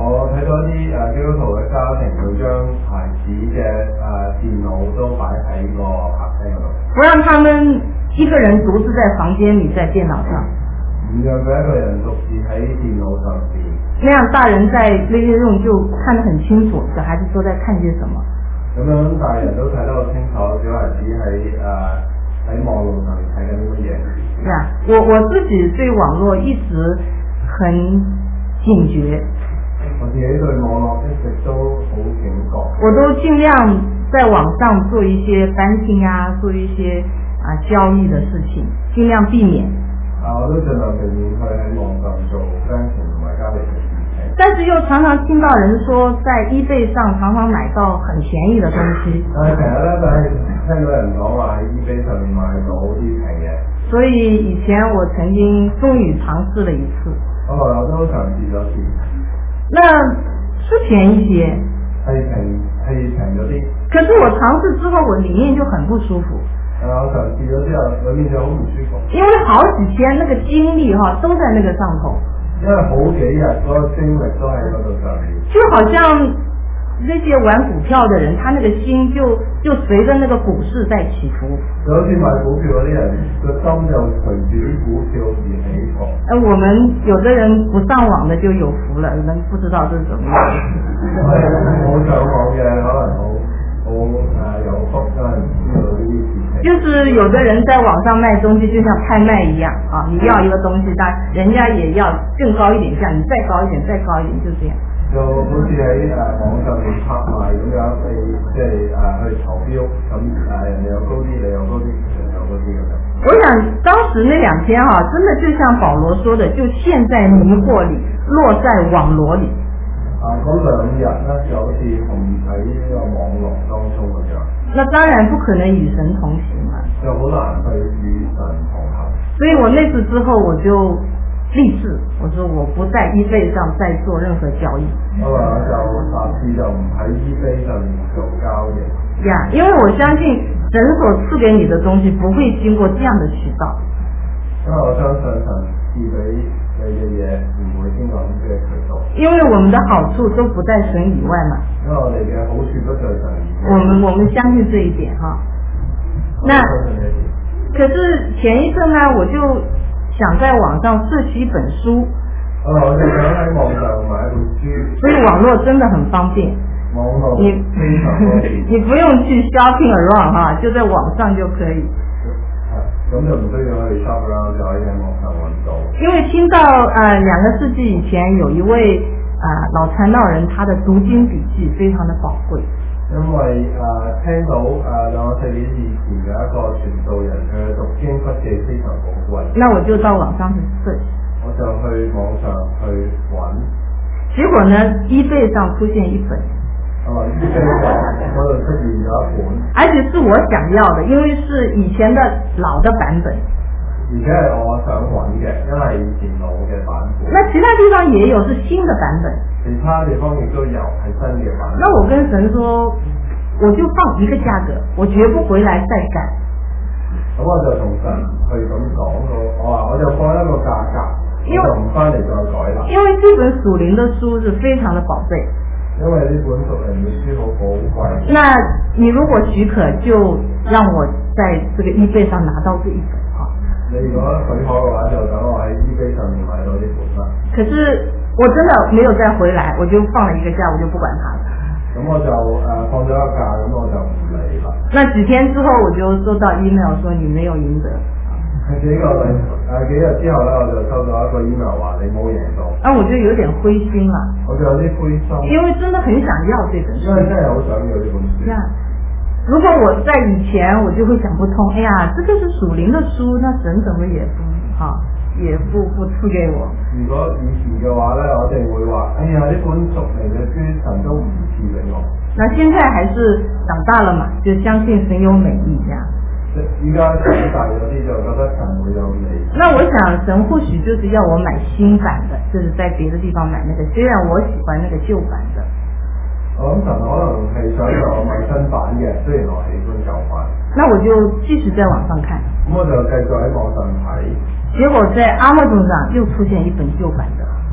D: 我睇到一啲誒基督徒嘅家庭，佢將孩子嘅誒電腦都擺喺個客廳嗰度，
B: 不讓他們一個人獨自在房間裏在電腦上，
D: 唔讓佢一個人獨自喺電腦上邊。
B: 那樣大人在 living room 就看得很清楚，小孩子都在看些什麼。
D: 咁樣大人都睇得好清楚，小孩子喺誒喺網絡上面睇緊啲乜嘢。
B: 係啊，我我自己對網絡一直很警覺。
D: 我自己對網絡一直都好警覺。
B: 我都盡量在網上做一些 banking 啊，做一些啊交易的事情，盡量避免。
D: 啊，我都盡量避免佢喺網上做 banking 同埋交易嘅事情。
B: 但是又常常聽到人說，在 eBay 上常常買到很便宜的東西。
D: 但係成日咧就係聽到人講話喺 eBay 上面買到啲平嘢。
B: 所以以前我曾經終於嘗試了一次。
D: 我後來我都嘗試咗次。
B: 那是便宜些。
D: 係平係平咗啲。
B: 可是我嘗試之後，我裡面就很不舒服。
D: 誒、啊，我嘗試咗之後，裡面就好唔舒服。
B: 因為好幾天那個精力哈都在那個上頭。
D: 因為好幾日嗰個精力都喺嗰度上面。
B: 就好像那些玩股票的人，他那個心就就隨着那個股市在起伏。
D: 就好似買股票嗰啲人，個心就隨住啲股票而起伏。
B: 呃，我們有的人不上網的就有福了，有人不知道這是什麼意思。
D: 我上網嘅可能好好誒有福，可能知道呢啲事情。
B: 就是有的人在網上賣東西，就像拍賣一樣啊，你要一個東西，但人家也要更高一點價，你再高一點，再高一點，就這樣。
D: 就好似喺誒網上面拍賣咁樣，你即係誒去投標，咁誒人哋又高啲，你又高啲，人又高啲咁樣。我
B: 想當時那兩天哈、啊，真的就像保羅說的，就陷在迷惑裏，落在網羅裏。
D: 啊，嗰兩日咧就好似同喺呢個網絡當中咁樣。
B: 那當然不可能與神同行嘛。
D: 就好難去與神同行。
B: 所以我那次之後我就立志，我說我不在 eBay 上再做任何交易。
D: 我話就下次就唔喺 eBay 上面做交易。
B: 呀，因為我相信神所賜給你的東西不會經過這樣的渠道。
D: 因為我相信神賜俾你嘅嘢唔會經過咁嘅渠道。
B: 因為我們的好處都不在神以外嘛。
D: 因為我哋嘅好處都在神以外。
B: 我們我們相信這一點哈。那可是前一陣呢，我就想在網上攝取一本書。
D: 哦，我就想喺網上買一本書。
B: 所以網絡真的很方便。
D: 網絡
B: 你
D: 非常方便。
B: 你不用去 shopping around 哈，就在網上就可以。
D: 咁就唔需要去 shop around，就可以喺網上揾到。
B: 因為聽到呃兩個世紀以前有一位啊、呃、老傳道人，他的讀經筆記非常的寶貴。
D: 因為誒、呃、聽到誒兩個世紀以前嘅一個傳道人嘅讀經筆記非常寶貴。
B: 那我就到網上去 search。
D: 我就去網上去揾。
B: 結果呢 eBay 上出現一本。
D: 哦 eBay 嗰度出現咗一本。
B: 而且是我想要的，因為是以前的老的版本。
D: 而且係我想揾嘅，因為以前老嘅版本。
B: 那其他地方也有，是新的版本。
D: 其他地方亦都有係新嘅版本。
B: 那我跟神說，我就放一個價格，我絕不回來再改。
D: 咁我就同神去咁講咯，我話我就放一個價格，我就唔翻嚟再改啦。
B: 因為這本屬靈的書是非常的寶貝。
D: 因為呢本屬靈嘅書好寶貴。
B: 那你如果許可，就讓我在這個 eBay 上拿到這一本哈。
D: 你如果許可嘅話，就等我喺 eBay 上面買到呢本啦。
B: 可是我真的沒有再回來，我就放了一個價，我就不管它了。
D: 咁我就誒、呃、放咗一個價，咁我就唔理啦。
B: 那幾天之後，我就收到 email 說你沒有贏得。
D: 幾個禮誒幾日之後咧，我就收到一個 email 話你冇贏到。
B: 啊，我就有點灰心啦。
D: 我就有啲灰心。因
B: 為真的很想要這本書。
D: 因為真係好想要呢本書。
B: 這樣，如果我在以前，我就會想不通，哎呀，這個是屬靈的書，那神怎麼也不哈、啊，也不不賜給我。
D: 如果以前嘅話咧，我哋會話，哎呀，呢本屬靈嘅書神都唔賜俾我。
B: 那現在還是長大了嘛，就相信神有美意這樣。
D: 依家長大嗰啲就覺得神會有美。
B: 那我想神或許就是要我買新版的，就是在別的地方買那個，雖然我喜歡那個舊版的。
D: 我諗神可能係想讓我買新版嘅，雖然我喜歡舊版。
B: 那我就繼續在網上看。
D: 咁我就繼續喺網上睇。
B: 結果在 Amazon 上又出現一本舊版的。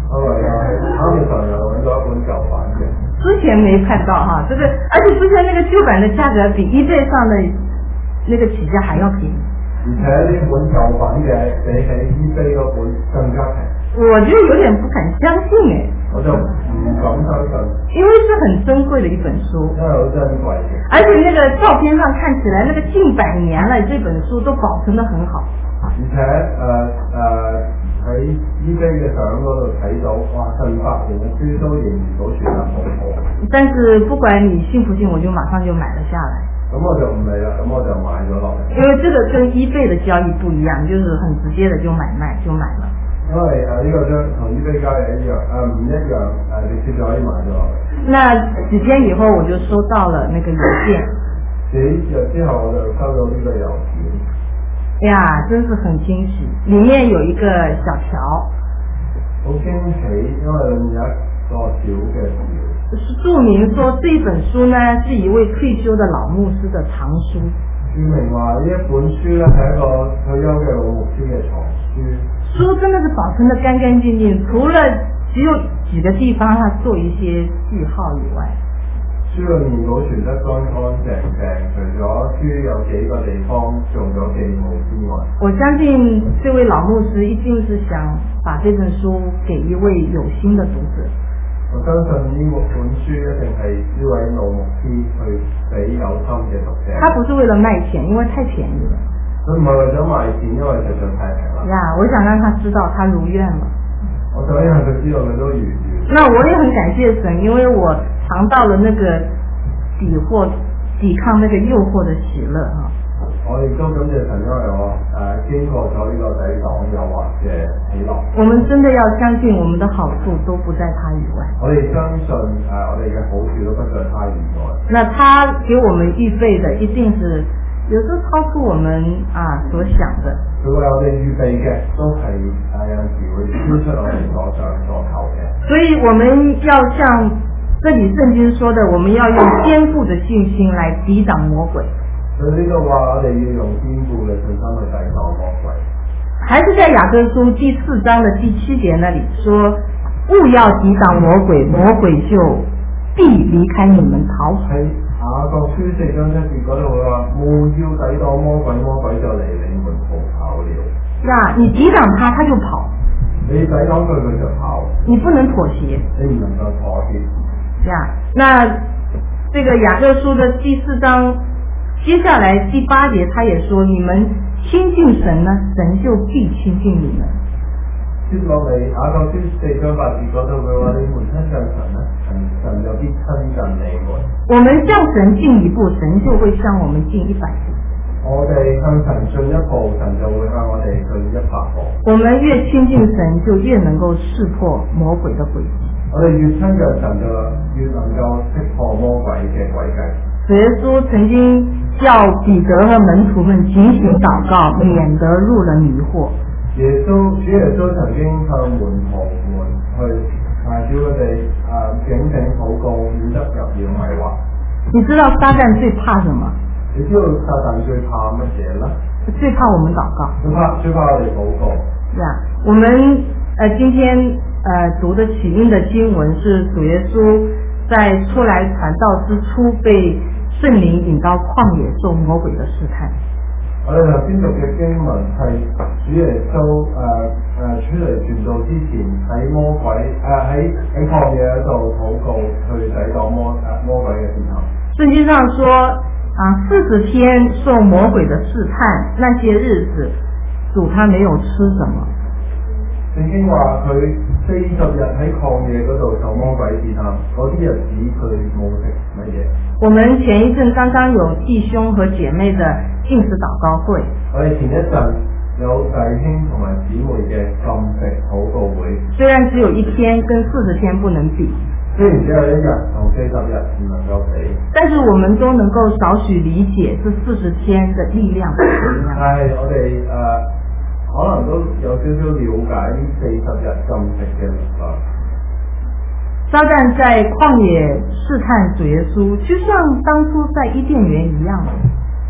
D: 係咪啊？啱嘅時候又揾到一本舊版嘅。
B: 之前没看到哈，这个而且之前那个旧版的价格比eBay上的那个起价还要便宜。
D: 而且呢本舊版嘅比起 eBay 嗰本更加平。
B: 我就有點不敢相信哎。
D: 我就唔敢相信。
B: 因為是很珍貴的一本書。
D: 因為好珍貴嘅。
B: 而且那個照片上看起來，那個近百年了，這本書都保存得很好。
D: 而且誒誒喺 eBay 嘅相嗰度睇到，哇！近百年嘅書都仍然保存得好好。但
B: 是不管你信不信，我就馬上就買了下來。
D: 咁我就唔理啦，咁我就買咗落嚟。
B: 因為這個跟 eBay 的交易不一樣，就是很直接的就買賣就買了。
D: 因為誒呢個將同 eBay 交易一樣，誒唔一樣，誒直接就可以買咗落嚟。
B: 那幾天以後我就收到了那個郵件。
D: 幾日之後我就收到呢個郵件。
B: 哎呀，真是很驚喜！裡面有一個小條。
D: 好驚喜，因為有一個小嘅條。
B: 是註明說這一本書呢是一位退休的老牧師的藏書。
D: 註明話呢一本書咧係一個退休嘅老牧師嘅藏書。
B: 書真的是保存得乾乾淨淨，除了只有幾個地方他做一些記號以外。書裏面保存得乾乾淨淨，除咗書有幾個地方做咗記號之外，我相信這位老牧師一定是想把這本書給一位有心的讀者。我相信呢本書一定係呢位老牧師去俾有心嘅讀者。他不是為了賣錢，因為太便宜了。佢唔係為咗賣錢，因為實在太平啦。呀，我想讓他知道他如願了。我想讓佢知道佢都如願。那我也很感謝神，因為我嘗到了那個抵惑、抵抗那個誘惑的喜樂哈。我亦都感謝神，因為我誒經過咗呢個抵擋誘惑嘅喜樂。我們真的要相信，我們的好處都不在他以外。我哋相信誒，我哋嘅好處都不在他以外。那他給我們預備的，一定是有時候超出我們啊所想的。佢為我哋預備嘅，都係誒有時會超出我哋所想所求嘅。所以我們要像這裡聖經說的，我們要用堅固的信心來抵擋魔鬼。所以呢個話，我哋要用堅固嘅信心去抵擋魔鬼。還是在雅各書第四章的第七節那裡說，務要抵擋魔鬼，魔鬼就必離開你們逃。喺雅各書四章七節嗰度話，務要抵擋魔鬼，魔鬼就離你們逃跑了。呀，你抵擋他，他就跑。你抵擋佢，佢就跑。你不能妥協。你唔能夠妥協。呀，那這個雅各書的第四章。接下來第八節，他也說：你們親近神呢，神就必親近你們。接落嚟雅各書四章八節嗰度佢話：你們親近神呢，神神就必親近你們。我們向神進一步，神就會向我們進一百步。我哋向神進一步，神就會向我哋進一百步。我們越親近神，就越能夠識破魔鬼的詭計。我哋越親近神，就越能夠識破魔鬼嘅詭計。主耶穌曾經叫彼得和門徒們警醒禱告，免得入了迷惑。耶穌，主耶穌曾經向門徒們去啊，叫佢哋啊警醒禱告，免得入了迷惑。你知道撒旦最怕什麼？你知道撒旦最怕乜嘢呢？最怕我們禱告。最怕最怕我哋禱告。是啊，我們呃今天呃讀的起因的經文是主耶穌在出來傳道之初被聖靈引到曠野受魔鬼的試探。我哋頭先讀嘅經文係主耶穌誒誒出嚟傳道之前喺魔鬼誒喺喺曠野度禱告去抵擋魔誒魔鬼嘅試探。聖經上說啊，四十天受魔鬼的試探，那些日子主他沒有吃什麼。聖經話佢四十日喺曠野嗰度受魔鬼試探，嗰啲日子佢冇食乜嘢。我們前一陣剛剛有弟兄和姐妹的禁食禱告會。我哋前一陣有弟兄同埋姊妹嘅禁食禱告會。雖然只有一天，跟四十天不能比。雖然只有一日同四十日唔能夠比。但是我們都能夠少許理解這四十天的力量係點樣。係我哋誒。呃可能都有少少了解呢四十日禁食嘅力量。撒旦在曠野試探主耶穌，就像當初在伊甸園一樣。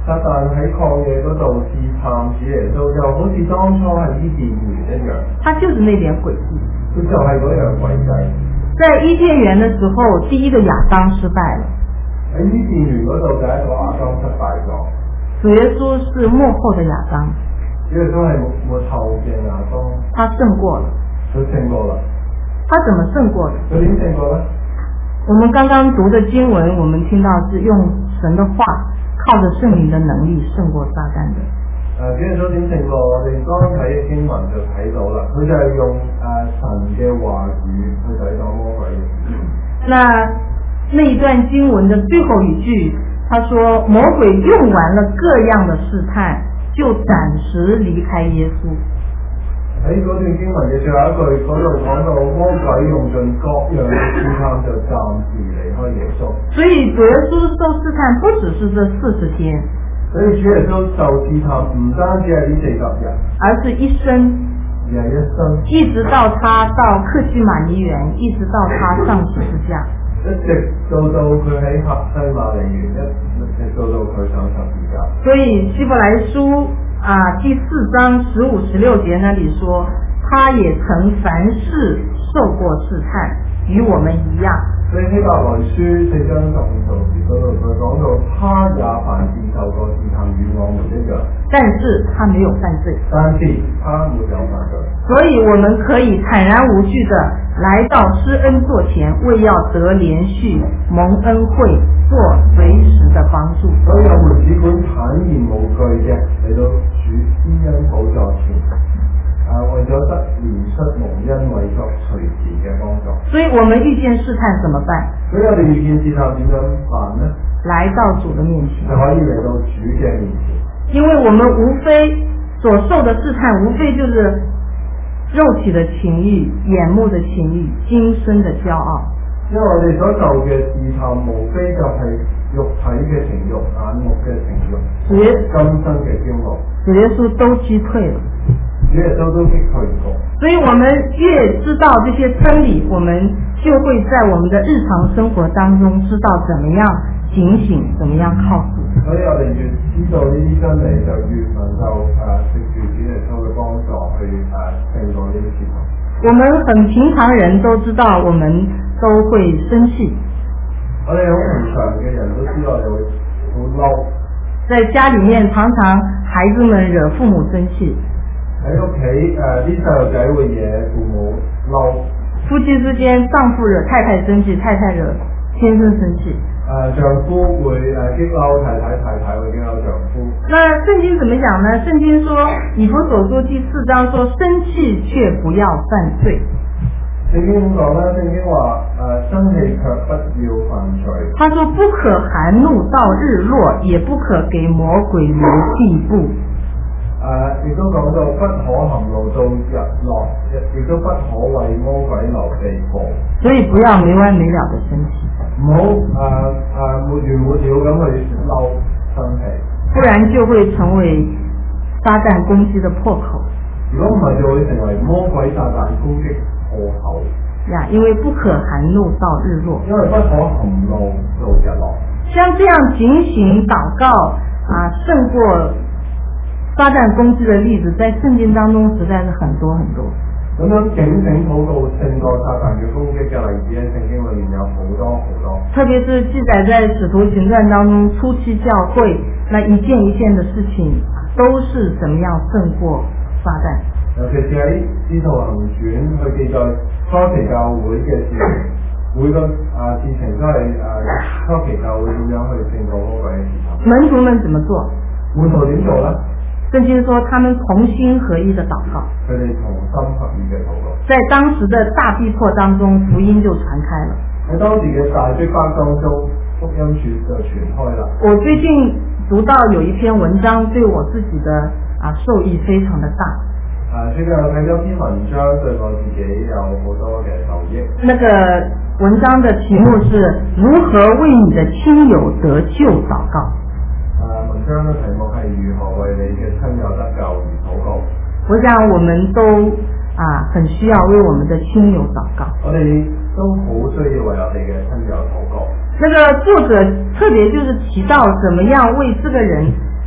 D: 撒旦喺曠野嗰度試探主耶穌，就好似當初係伊甸園一樣。
B: 他就是那點詭計。
D: 佢就係嗰樣詭計。
B: 在伊甸園的時候，第一個亞當失敗了。
D: 喺伊甸園嗰度，第一個亞當失敗咗。
B: 主耶穌是末後的亞當。
D: 主耶穌係末末後嘅亞當。
B: 他勝過了。
D: 佢勝過了。
B: 他怎麼勝過的？
D: 佢點勝過呢？
B: 我們剛剛讀的經文，我們聽到是用神的話，靠着聖靈的能力勝過撒旦的。
D: 誒，主耶穌點勝過？我哋剛睇嘅經文就睇到啦，佢就係用誒、呃、神嘅話語去抵擋魔鬼嘅。
B: 那那一段經文的最後一句，他說魔鬼用完了各樣的試探，就暫時離開耶穌。
D: 喺嗰段經文嘅最後一句，嗰度講到魔鬼用盡各樣嘅試探，就暫時離開耶穌。所以
B: 主耶穌受試探不只是這四十天，
D: 所以主耶穌受試探唔單止係呢四十日，
B: 而是一生，
D: 而係一生，
B: 一直到他到客西馬尼園，一直到他上十字架，
D: 一直到到佢喺客西馬尼園，一直到到佢上十字架。
B: 所以希伯來書啊，第四章十五十六節那裡說，他也曾凡事受過試探，與我們一樣。
D: 所以希伯來書四章十五節嗰度佢講到，他也凡事受過試探，與我們一樣。
B: 但是他沒有犯罪。
D: 但是他沒有犯罪。
B: 所以我們可以坦然無懼的來到施恩座前，為要得連續蒙恩惠，做隨時的幫助。
D: 所以我們只管坦然無懼嘅嚟到主施恩寶座前，啊，為咗得憐恤蒙恩惠作隨時嘅幫助。
B: 所以我們遇見試探怎麼辦？
D: 所以我哋遇見試探點樣辦呢？
B: 來到主的面前，
D: 就可以嚟到主嘅面前。
B: 因為我們無非所受的試探，無非就是肉體的情欲、眼目的情欲、今生的驕傲。
D: 因為我哋所受嘅試探，無非就係肉體嘅情欲、眼目嘅情欲、今生嘅驕傲。
B: 主耶穌都擊退了。
D: 主耶穌都擊退過。
B: 所以我們越知道這些真理，我們就會在我們的日常生活當中知道怎麼樣警醒，怎麼樣靠主。
D: 所以我哋越知道呢啲真理，就越能夠誒藉住主耶穌嘅幫助去誒勝過呢啲試探。
B: 我們很平常人都知道，我們都會生氣。
D: 我哋好平常嘅人都知道，我哋會好嬲。
B: 在家裡面，常常孩子們惹父母生氣。
D: 喺屋企誒，啲細路仔會惹父母嬲。
B: 夫妻之間，丈夫惹太太生氣，太太惹先生生氣。
D: 誒、呃，丈夫會誒激嬲太太，太太會激嬲丈夫。
B: 那聖經怎麼講呢？聖經說，以弗所書第四章說，生氣卻不要犯罪。
D: 聖經點講呢？聖經話誒，生氣卻不要犯罪。
B: 他說，不可含怒到日落，也不可給魔鬼留地步。
D: 誒，亦都講到不可含怒到日落，亦都不可為魔鬼留地步。
B: 所以不要沒完沒了的生氣。
D: 唔好誒誒沒完沒了咁去嬲生氣，
B: 不然就會成為撒旦攻擊的破口。
D: 如果唔係，就會成為魔鬼撒旦攻擊破口。
B: 呀，因為不可含怒到日落。
D: 因為不可含怒到日落。
B: 像這樣警醒禱告啊，勝過撒旦攻擊的例子，在聖經當中實在是很多很多。
D: 咁樣警醒禱告勝過撒旦嘅攻擊嘅例子喺聖經裏面有好多好多。
B: 特別是記載在使徒行傳當中，初期教會那一件一件的事情，都是怎麼樣勝過撒旦。
D: 尤其是喺使徒行傳去記載初期教會嘅事情，每個啊事情都係誒初期教會點樣去勝過魔鬼嘅事情。
B: 門徒們怎麼做？
D: 門徒點做呢？
B: 聖經說他們同心合意的禱告，
D: 佢哋同心合意嘅禱告，
B: 在當時的大逼迫當中，福音就傳開了。
D: 喺當時嘅大逼迫當中，福音傳就傳開啦。
B: 我最近讀到有一篇文章，對我自己的啊受益非常的大。
D: 啊，最近我睇咗篇文章，對我自己有好多嘅受益。
B: 那個文章的題目是如何為你的親友得救禱告。
D: 文章嘅題目係如何為你嘅親友得救而禱告。
B: 我想我們都啊很需要為我們的親友禱告。
D: 我哋都好需要為我哋嘅親友禱告。
B: 那個作者特別就是提到怎麼樣為這個人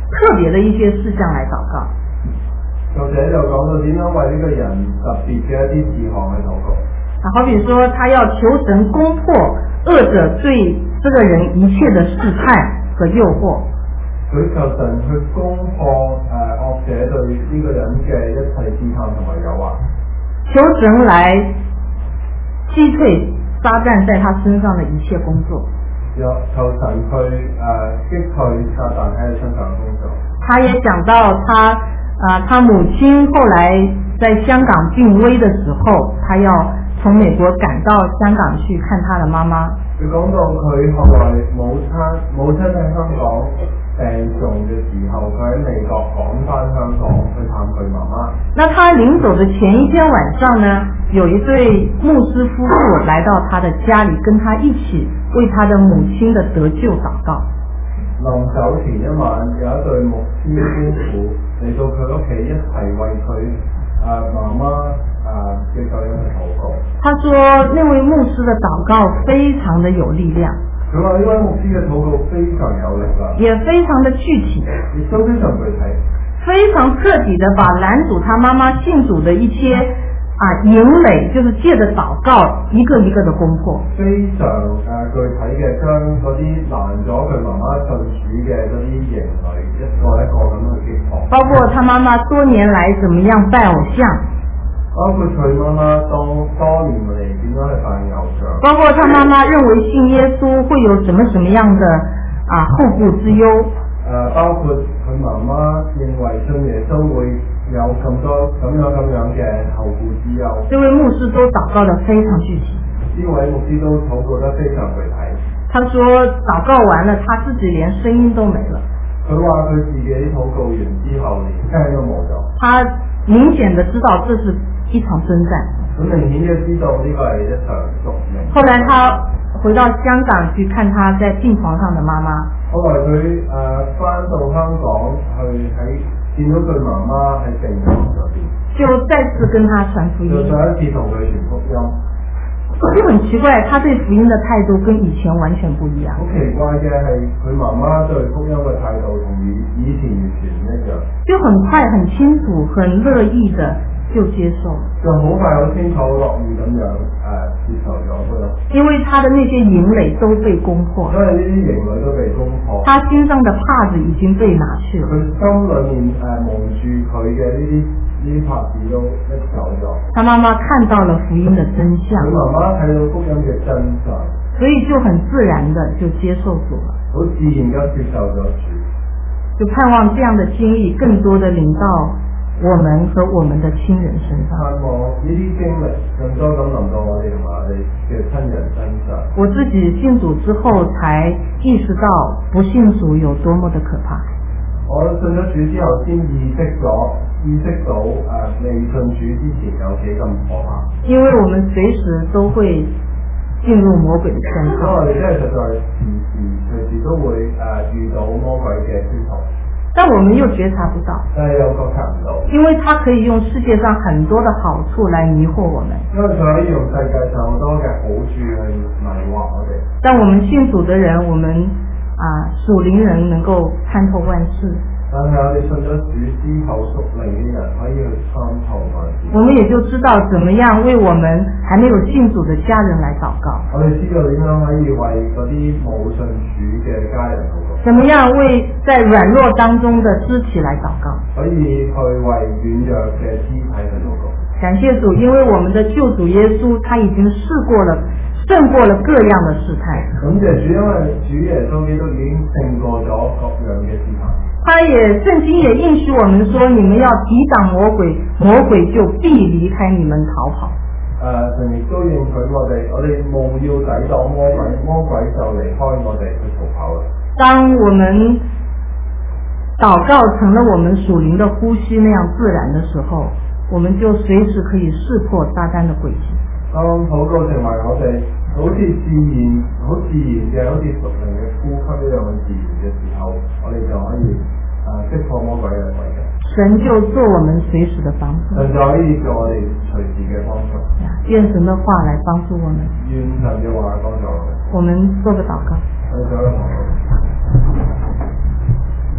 B: 特别的一些事项来祷告。
D: 作者就講到點樣為呢個人特別嘅一啲事項去禱告。
B: 啊，好比說他要求神攻破惡者對這個人一切的試探和誘惑。
D: 佢求神去攻破誒惡者對呢個人嘅一切試探同埋誘惑。
B: 求神來擊退撒旦在他身上的一切工作。
D: 有求神去誒擊退撒旦喺佢身上嘅工作。
B: 他也講到他啊、呃，他母親後來在香港病危的時候，他要從美國趕到香港去看他的媽媽。
D: 佢講到佢後來母親母親喺香港病重嘅時候，佢喺美國趕返香港去探佢媽媽。
B: 那他臨走的前一天晚上呢，有一對牧師夫婦來到他的家裏，跟他一起為他的母親的得救禱告。
D: 臨走前一晚，有一對牧師夫婦嚟到佢屋企一齊為佢誒媽媽誒嘅救恩去禱告。
B: 他說那位牧師的禱告非常的有力量。
D: 佢話呢位牧師嘅禱告非常有力量，
B: 也非常的具體，
D: 亦都非常具體，
B: 非常徹底的把攔阻他媽媽信主的一些啊營壘，就是借着禱告一個一個的攻破。
D: 非常誒、呃、具體嘅將嗰啲攔咗佢媽媽信主嘅嗰啲營壘一個一個咁去擊破。
B: 包括他媽媽多年來怎麼樣拜偶像。
D: 包括佢媽媽多多年嚟點樣去拜偶像，
B: 包括他媽媽認為信耶穌會有什麼什麼樣的啊後顧之憂。誒、
D: 呃，包括佢媽媽認為信耶穌會有咁多咁樣咁樣嘅後顧之憂。
B: 這位牧師都禱告得非常具體。
D: 呢位牧師都禱告得非常具體。
B: 他說禱告完了，他自己連聲音都沒了。
D: 佢話佢自己禱告完之後連聲都冇咗。
B: 他明顯的知道這是一場征戰。
D: 很明顯嘅知道呢個係一場宿命。
B: 後來他回到香港去看他在病床上的媽媽。
D: 後來佢誒翻到香港去喺見到佢媽媽喺病床上邊，
B: 就再次跟他傳福音。
D: 就再一次同佢傳福音。
B: 就很奇怪，他對福音的態度跟以前完全不一樣。
D: 好奇怪嘅係佢媽媽對福音嘅態度同以以前完全唔一樣。
B: 就很快、很清楚、很樂意的就接受。
D: 就好快、好清楚、樂意咁樣誒、呃、接受咗佢咯。
B: 因為他的那些營壘都被攻破。
D: 因為呢啲營壘都被攻破。
B: 他心上的帕子已經被拿去了。
D: 佢心裏面誒、呃、蒙住佢嘅呢啲呢啲帕子都拎走咗。
B: 他媽媽看到了福音的真相。
D: 佢媽媽睇到福音嘅真相，
B: 所以就很自然的就接受主了。
D: 好自然咁接受咗主。
B: 就盼望這樣的經歷更多的臨到我們和我們的親人身上。
D: 盼望呢啲經歷更多咁臨到我哋同埋我哋嘅親人身上。
B: 我自己信主之後才意識到不信主有多麼的可怕。
D: 我信咗主之後先意識咗，意識到誒未信主之前有幾咁可怕。因
B: 為我們隨時都會進入魔鬼的圈套。
D: 所以我哋真係實在時時隨時都會誒、呃、遇到魔鬼嘅圈套。
B: 但我們又覺察不到，
D: 但係又覺察唔到，
B: 因為他可以用世界上很多的好處來迷惑我們。
D: 因為佢可以用世界上好多嘅好處去迷惑我哋。
B: 但我們信主的人，我們啊屬靈人能夠參透萬事。
D: 但係我哋信咗主之後，屬靈嘅人可以去參透萬事。
B: 我們也就知道怎麼樣為我們還沒有信主的家人來禱告。
D: 我哋知道點樣可以為嗰啲冇信主嘅家人禱告。
B: 怎麼樣為在軟弱當中的肢體來禱告？
D: 可以去為軟弱嘅肢體去禱告。
B: 感謝主，因為我們的救主耶穌，他已經試過了，勝過了各樣的試探。
D: 感謝主，因為主耶穌基督已經勝過咗各樣嘅試探。
B: 他也聖經也應許我們說，你們要抵擋魔鬼，魔鬼就必離開你們逃跑。
D: 誒，神亦都應許我哋，我哋務要抵擋魔鬼，魔鬼就離開我哋去逃跑啦。當
B: 我們禱告成了我們屬靈的呼吸那樣自然的時候，我們就隨時可以識破撒旦的詭計。
D: 當禱告成為我哋好似自然、好自然嘅、好似屬靈嘅呼吸一樣嘅自然嘅時候，我哋就可以誒識破魔鬼嘅詭計。神就做我們隨時的幫助。神就可以做我哋隨時嘅幫助。
B: 願神的話來幫助我們。
D: 願神嘅話來幫助我們。
B: 我們做個禱告。
D: 我哋做個禱告。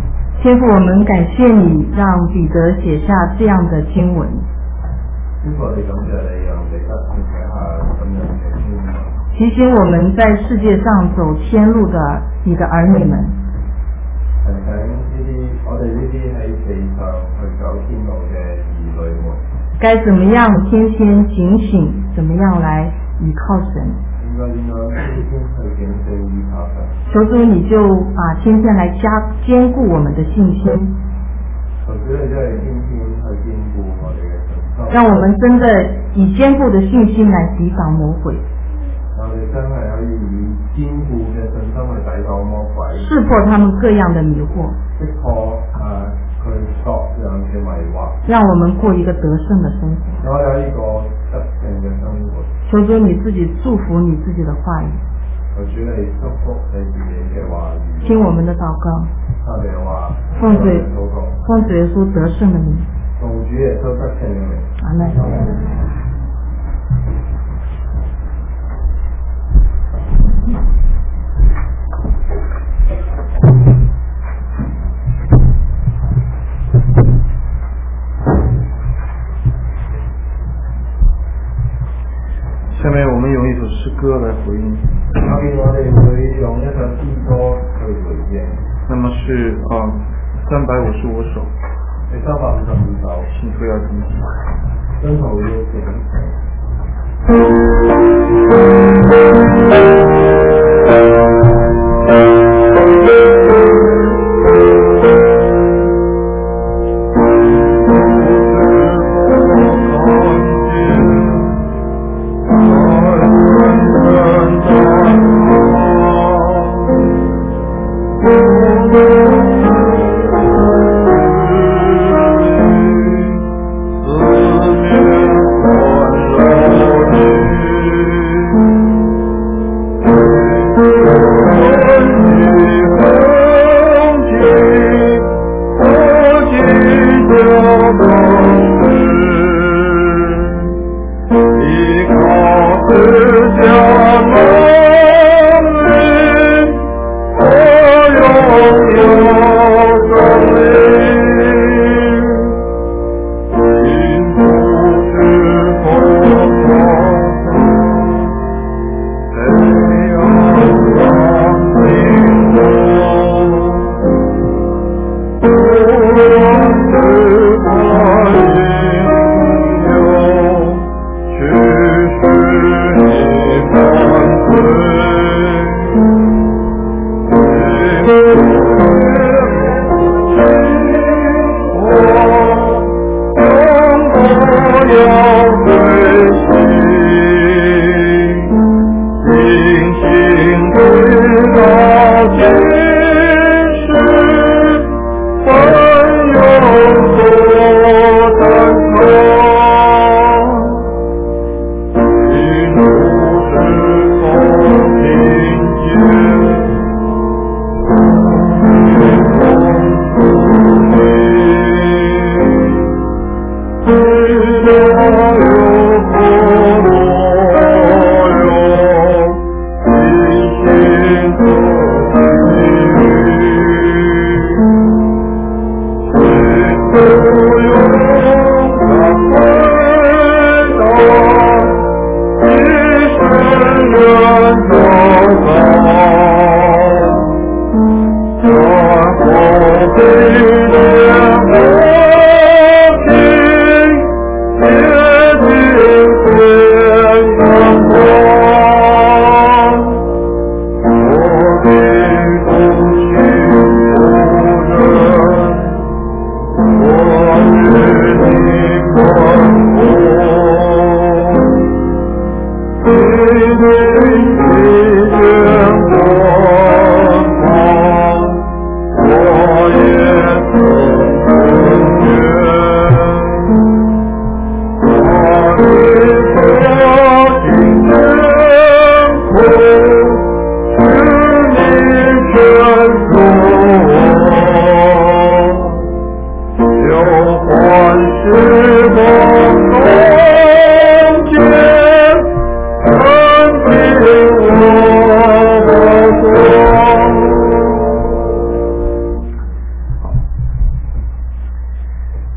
B: 天父，我们感谢你让彼得写下这样的经文。
D: 天父，我哋感謝你讓彼得寫下咁樣嘅經文，
B: 提醒我們在世界上走天路的你的兒女們。
D: 提醒呢啲我哋呢啲喺地上去走天路嘅兒女們，
B: 該怎麼樣天天警醒，怎麼樣來依靠神。
D: 應該點樣天天去警醒依靠神。
B: 求主你就啊天天來加堅固我們的信心。
D: 求主你真係天天去堅固我哋嘅信心。
B: 讓我們真的以堅固的信心來抵擋魔鬼。
D: 我哋真係可以以堅固嘅信心去抵擋魔鬼。
B: 識破他們各樣的迷惑。
D: 識破啊佢各樣嘅迷惑。
B: 讓我們過一個得勝的生活。
D: 我有呢個得勝嘅生活。
B: 求主你自己祝福你自己的話語。
D: 求主你祝福你自己嘅話語。
B: 聽我們的禱告。
D: 我哋話
B: 奉主奉主耶穌得勝的名。
D: 奉主耶穌得勝嘅名。
B: 阿門。
A: 下面我們用一首詩歌來回應。
D: 下面我哋會用一首詩歌去回應。
A: 那麼是啊三百五十五首。
D: 第三百五十五首。
A: 信徒要警醒。
D: 信徒要警醒。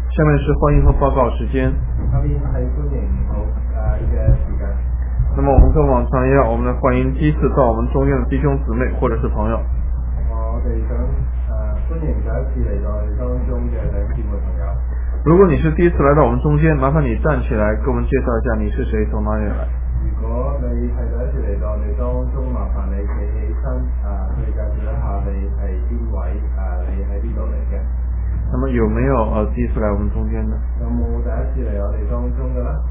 A: 下面是欢迎和报告时间。
D: 下邊係歡迎好誒嘅時間。
A: 那麼我們跟往常一樣，我們來歡迎第一次到我們中間的弟兄姊妹或者是朋友。
D: 我哋想誒歡迎第一次嚟到我哋當中嘅弟兄姊妹朋友。
A: 如果你是第一次來到我們中間，麻煩你站起來，給我們介紹一下你是誰，從哪裡來。
D: 如果你係第一次嚟到我哋當中，麻煩你企起身，誒去介紹一下你係邊位，誒你喺邊度嚟嘅。
A: 那麼有沒有呃第一次來我們中間的？
D: 有冇第一次嚟我哋當中嘅呢？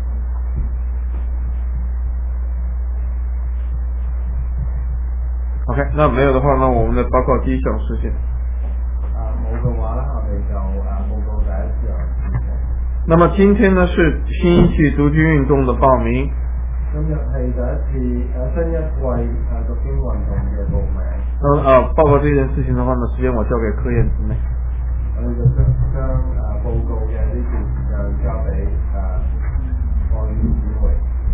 A: OK， 那沒有的話呢，我們來報告第一項事情。
D: 啊，冇嘅話呢，我哋就啊報告第一項事情。
A: 那麼今天呢是新一期讀經運動的報名。
D: 今日係第一次誒新一季誒讀經運動嘅報名。
A: 那麼啊報告這件事情的話呢，時間我交給柯燕姊妹。
D: 我哋就將將誒報告嘅呢段時間交俾誒愛燕姊妹。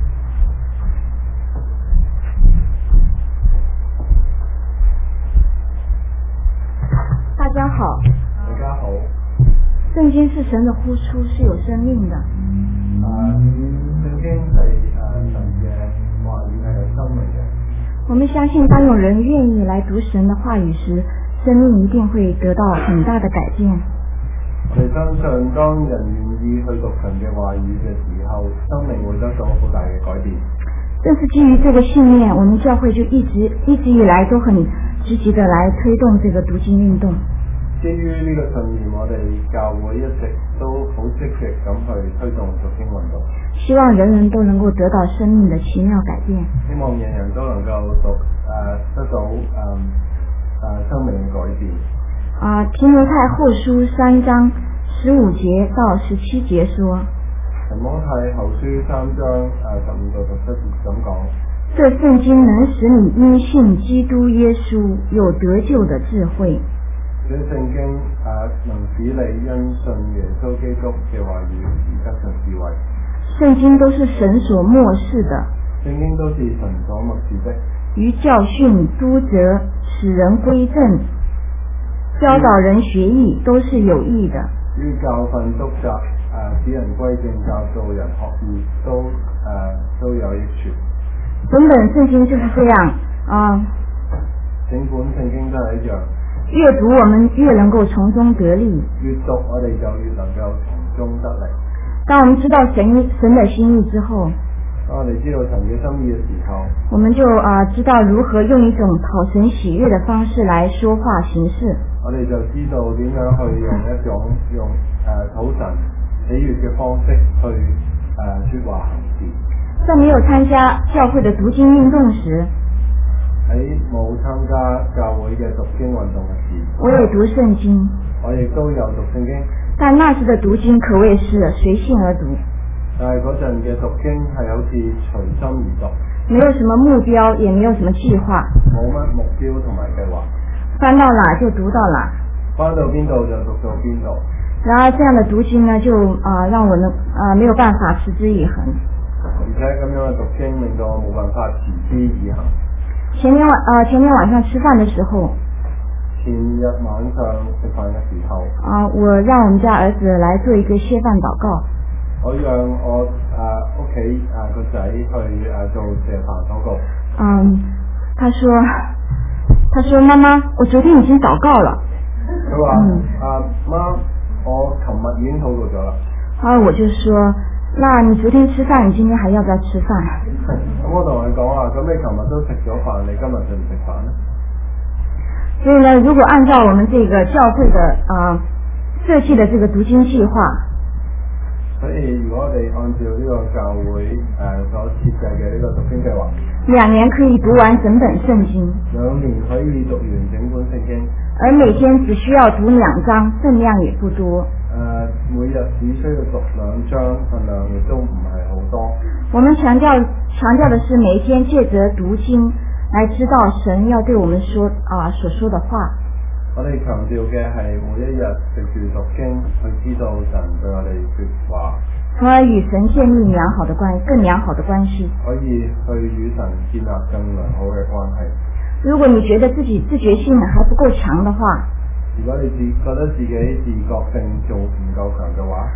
C: 大家好，
D: 大家好。
C: 聖經是神的呼出，是有生命的。
D: 啊，聖經係誒神嘅話語係有生命嘅。
C: 我們相信，當有人願意來讀神的話語時，生命一定會得到很大的改變。
D: 我哋相信，當人願意去讀神嘅話語嘅時候，生命會得到好大嘅改變。
C: 正是基於這個信念，我們教會就一直一直以來都很積極地來推動這個讀經運動。
D: 基於呢個信念，我哋教會一直都好積極咁去推動讀經運動。
C: 希望人人都能夠得到生命的奇妙改變。
D: 希望人人都能夠讀誒、呃、得到誒誒、呃、生命嘅改變。
C: 啊，提摩太後書三章十五節到十七節說。
D: 提摩太後書三章誒十五到十七節咁講。
C: 這聖經能使你因信基督耶穌有得救的智慧。
D: 這聖經誒、呃、能使你因信耶穌基督嘅話語而得着智慧。
C: 聖經都是神所默示的。
D: 聖經都是神所默示的。
C: 於教訓、督責、使人歸正、教導人學義，都是有益的。
D: 於教訓、督責、誒、呃、使人歸正、教導人學義，都誒、呃、都有益處。整
C: 本聖經就是這樣啊。
D: 整本聖經都係一樣。
C: 閱讀我們越能夠從中得利。
D: 閱讀我哋就越能夠從中得利。
C: 當我們知道神神的心意之後，
D: 當我哋知道神嘅心意嘅時候，
C: 我們就啊知道如何用一種討神喜悅的方式來說話行事。
D: 我哋就知道點樣去用一種用誒討神喜悅嘅方式去誒、呃、說話行事。
C: 在沒有參加教會的讀經運動時，
D: 喺冇參加教會嘅讀經運動嘅時，
C: 我也讀聖經。
D: 我亦都有讀聖經。
C: 但那時的讀經可謂是隨性而讀。
D: 但係嗰陣嘅讀經係好似隨心而讀，
C: 沒有什麼目標，也沒有什麼計劃，
D: 冇乜目標同埋計劃，
C: 翻到哪就讀到哪，
D: 翻到邊度就讀到邊度。
C: 然而這樣的讀經呢，就啊、呃、讓我呢啊、呃、沒有辦法持之以恆。
D: 而且咁樣嘅讀經令到我冇辦法持之以恆。
C: 前天晚啊、呃、前天晚上吃飯的時候，
D: 前日晚上食飯嘅時候，
C: 啊、呃、我讓我們家兒子來做一個謝飯禱告。
D: 我讓我誒屋企誒個仔去誒、呃、做謝飯禱告。
C: 嗯，他說，他說媽媽，我昨天已經禱告了。
D: 佢話：阿媽，我琴日已經禱告咗啦。
C: 啊，我就說，那你昨天吃飯，你今天還要不要吃飯？
D: 咁我同佢講啊，咁你琴日都食咗飯，你今日食唔食飯呢？
C: 所以呢，如果按照我們這個教會的啊設計的這個讀經計劃。
D: 所以如果我哋按照呢個教會誒、呃、所設計嘅呢個讀經計劃，
C: 兩年可以讀完整本聖經，
D: 兩年可以讀完整本聖經，
C: 而每天只需要讀兩章，分量也不多。誒、
D: 呃，每日只需要讀兩章，分量亦都唔係好多。
C: 我們強調強調的是每一天借着讀經來知道神要對我們說啊、呃、所說的話。
D: 我哋強調嘅係每一日藉住讀經去知道神對我哋說話，
C: 從而與神建立良好的關更良好的關係，
D: 可以去與神建立更良好嘅關係。
C: 如果你覺得自己自覺性還不夠強的話，
D: 如果你自覺得自己自覺性仲唔夠強嘅話，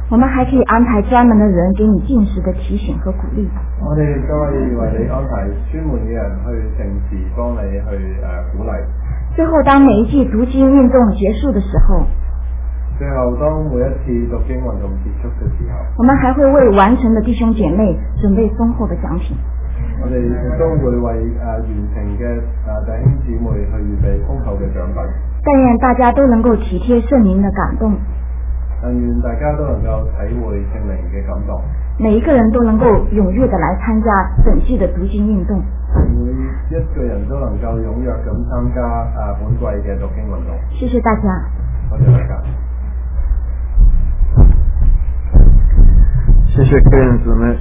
C: 我们还可以安排专门的人给你进食的提醒和鼓励。
D: 我哋亦都可以為你安排專門嘅人去定時幫你去誒、呃、鼓勵。
C: 最後，當每一季讀經運動結束的時候，
D: 最後當每一次讀經運動結束嘅時候，
C: 我們還會為完成的弟兄姐妹準備豐厚的獎品。
D: 我哋亦都會為誒、呃、完成嘅誒、呃、弟兄姊妹去預備豐厚嘅獎品。
C: 但願大家都能夠體貼聖靈的感動。
D: 但願大家都能夠體會聖靈嘅感動。
C: 每一個人都能夠踴躍地來參加本季的讀經運動。
D: 每一個人都能夠踴躍咁參加誒、呃、本季嘅讀經運動。
C: 謝謝大家。
D: 多謝大家。
A: 謝謝各位姊妹。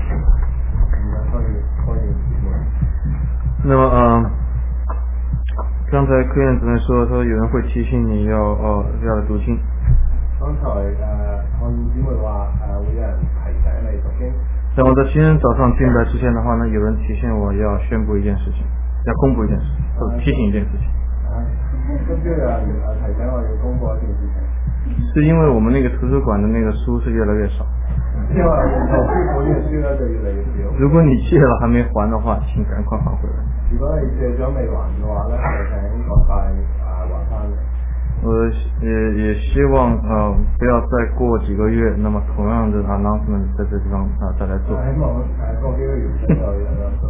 A: 那麼呃，剛才科院姊妹說，說有人會提醒你要哦要讀經。
D: 剛才誒科院姊妹話誒會有人提醒你讀經。
A: 在我在今天早上敬拜之前的話呢，有人提醒我要宣布一件事情，要公布一件事情，或者提醒一件事情。
D: 啊，今朝有人誒提醒我要公布一件事情。
A: 是因為我們那個圖書館的那個書是越來越少。
D: 因為圖書館嘅書咧就越嚟越少。
A: 如果你借了還沒還的話，請趕快還回來。
D: 如果你借咗未還嘅話咧，就請趕快啊還翻嚟。
A: 我也也希望呃不要再過幾個月，那麼同樣的 announcement 在這地方啊再來做。
D: 希望誒過幾個月再有人做。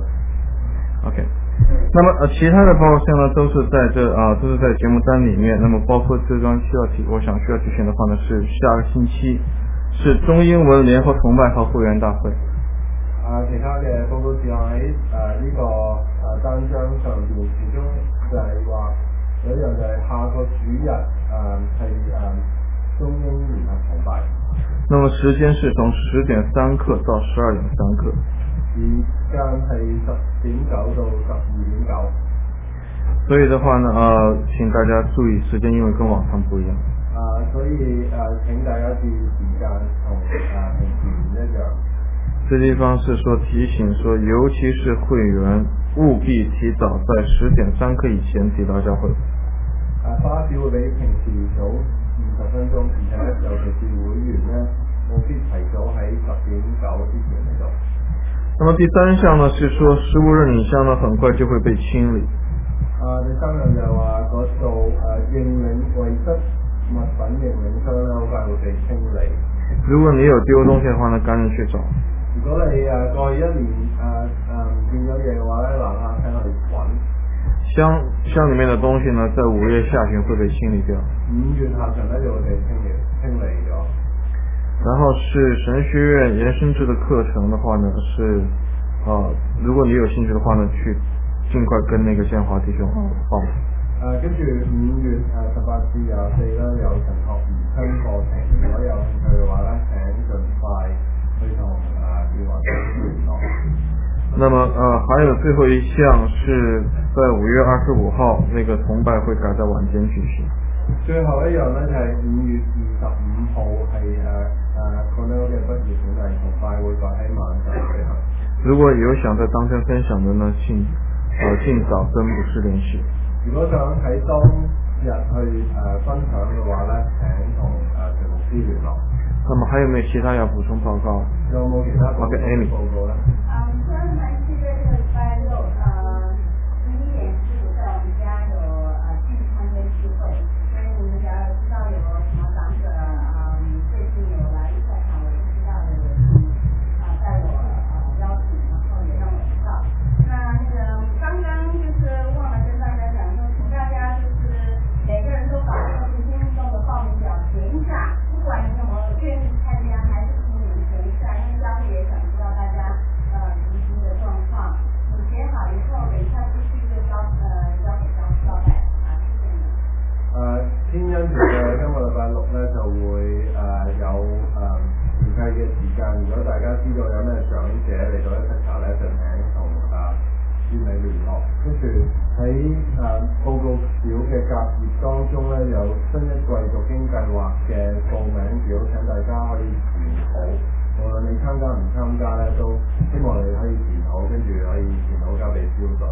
A: OK， 那麼呃其他的報項呢都是在這啊都是在節目單裡面，那麼包括這張需要提，我想需要提醒的話呢是下個星期是中英文聯合崇拜和會員大會。
D: 啊，其他嘅報告事項喺誒呢個誒單張上邊，其中就係話有一樣就係下個主日誒係誒中英聯合崇拜。
A: 那麼時間是從十點三刻到十二點三刻。
D: 時間係十點九到十二點九。
A: 所以的話呢，呃，請大家注意時間，因為跟往常不一樣。
D: 啊，所以誒、呃、請大家注意時間同誒平時唔一樣。
A: 這地方是說提醒說，尤其是會員務必提早在十點三刻以前抵到教會。
D: 啊，巴士會比平時早二十分鐘，而且尤其是會員呢，務必提早喺十點九之前嚟到。
A: 那麼第三項呢，是說食物認領箱呢，很快就會被清理。
D: 啊，第三樣就話嗰度誒認領遺失物品認領箱呢，好快會被清理。
A: 如果你有丟東西的話呢，趕緊去找。
D: 如果你誒過去一年誒誒唔見咗嘢嘅話咧，嗱嗱聲去揾。
A: 箱箱裡面的東西呢，在五月下旬會被清理掉。
D: 五月下旬咧就會被清理清理咗。
A: 然後是神學院延伸制的課程的話呢，是啊，如果你有興趣的話呢，去盡快跟那個建華弟兄報名。
D: 誒，跟住五月誒十八至廿四咧有神學延伸課程，如果有興趣嘅話咧，請盡快去同誒建華弟兄聯絡。那麼
A: 呃，還有最後一項是在五月二十五號，那個崇拜會改在晚間舉行。
D: 最後一樣咧就係五月二十五號係誒誒 Cornell 嘅畢業典禮崇拜會改喺晚上舉行。
A: 如果有想在當天分享的呢，請呃盡早跟牧師聯繫。
D: 如果想喺當日去誒、呃、分享嘅話咧，請同誒陳牧師聯絡。
A: 那麼還有沒有其他要補充報告？
D: 有冇其他報告嘅報告咧？
E: 啊，我們上一期在這個禮拜六，呃，十一點十五在我們家有呃聚餐跟聚會，所以你們假如知道有什麼長者，嗯，最近有來在場，我不知道的人，啊，帶我呃邀請，然後也讓我知道。那那個剛剛就是忘了跟大家講說，請大家就是每個人都把這個讀經運動的報名表填一下，不管你有沒有願意參加，還是請你們填一下，因為教會也想知道大家呃讀經的狀況。你寫好以後，等一下出去就交呃交給教交代啊，謝謝你。
D: 誒、呃，天恩團嘅今個禮拜六咧就會誒、呃、有誒預計嘅時間，如果大家知道有咩長者嚟到一齊查咧，就請同誒專理聯絡。跟住喺誒報告表嘅隔頁當中咧，有新一季讀經計劃嘅報名表，請大家可以填好。無論你參加唔參加咧，都希望你可以填好，跟住可以填好交俾招待。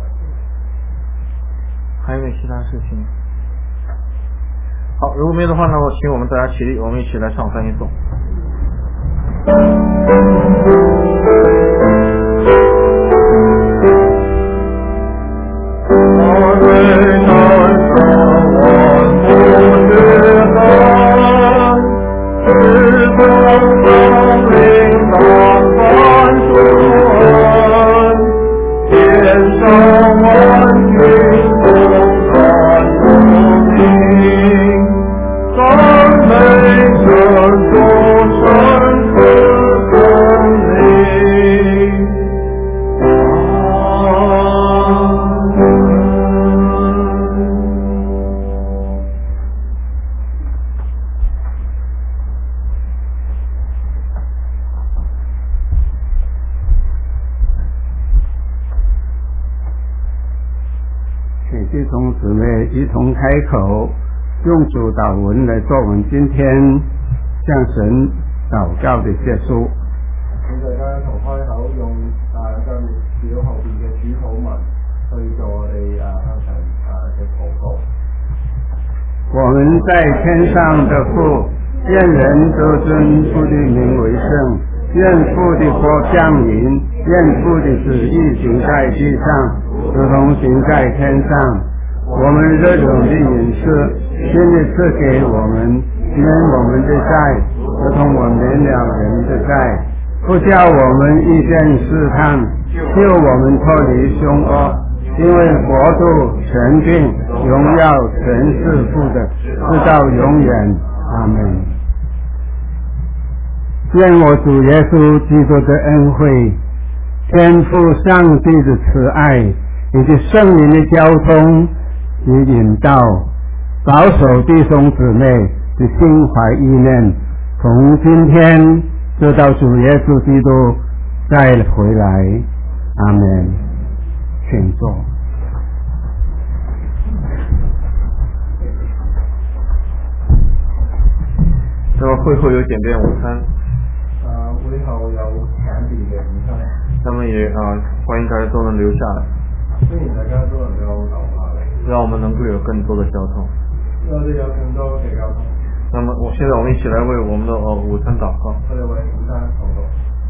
A: 還有沒有其他事情？好，如果沒有的話呢，我請我們大家起立，我們一起來唱三一頌。
F: 弟兄姊妹一同开口，用主祷文来做我们今天向神祷告的结束。
D: 請大家一同開口，用啊今日小後邊嘅主禱文去做我哋啊向神啊嘅禱告。
F: 我們在天上的父，願人都尊父的名為聖，願父的國降臨，願父的旨意行在地上，如同行在天上。我們日用的飲食，今日賜給我們，免我們的債，如同我免了人的債，不叫我們遇見試探，救我們脫離兇惡，因為國度、權柄、榮耀全是父的，直到永遠。阿們。願我主耶穌基督的恩惠，天父上帝的慈愛，以及聖靈的交通與引導，保守弟兄姊妹的心懷意念，從今天直到主耶穌基督再回來。阿們。請坐。
A: 那么会后有简便午餐。
D: 啊，會後有簡便嘅午餐。
A: 那么也啊，欢迎大家都能留下来。
D: 歡迎大家都能夠留下嚟。
A: 讓我們能夠有更多的交通。
D: 我哋有更多嘅交通。
A: 那麼我現在我們一起來為我們的呃午餐禱告。
D: 我哋為午餐禱告。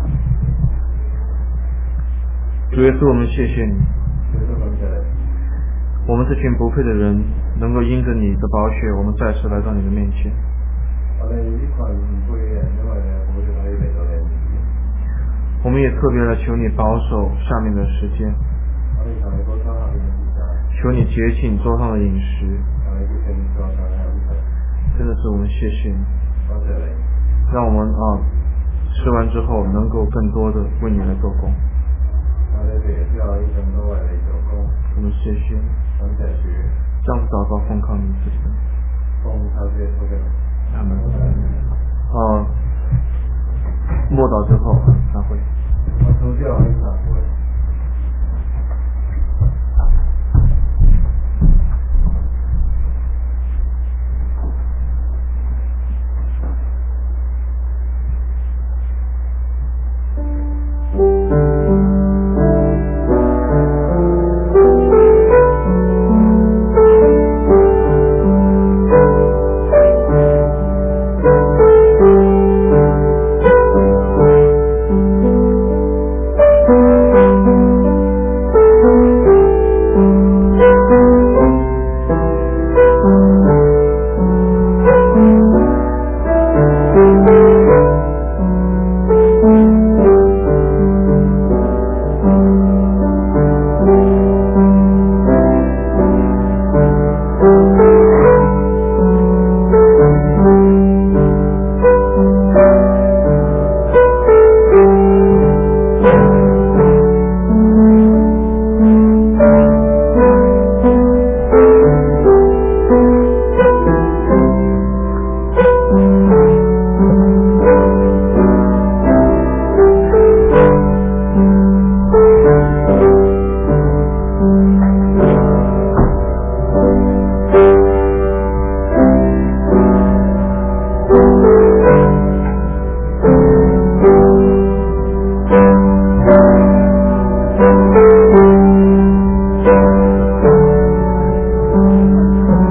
A: 主耶穌，我們謝謝你。
D: 主耶穌，感謝你。
A: 我們這群不配的人，能夠因着你的寶血，我們再次來到你的面前。
D: 我哋呢群唔配嘅人，因為你嘅寶血可以嚟到你面前。
A: 我們也特別來求你保守下面的時間。
D: 我哋求你保守下面嘅時間。
A: 求你節慶桌上的飲食。
D: 求你節慶桌上嘅飲食。
A: 真的是我們謝謝你。
D: 多謝你。
A: 讓我們啊吃完之後能夠更多的為你來做工。
D: 我哋食完之後可以更多為你做工。
A: 我們謝謝你。
D: 感謝主。
A: 這樣子禱告奉靠你自己。
D: 奉靠主耶穌嘅名。
A: 阿門。啊，默禱之後散會。
D: 我禱之後可以散會。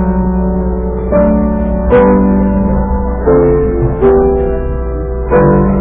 G: Thank you.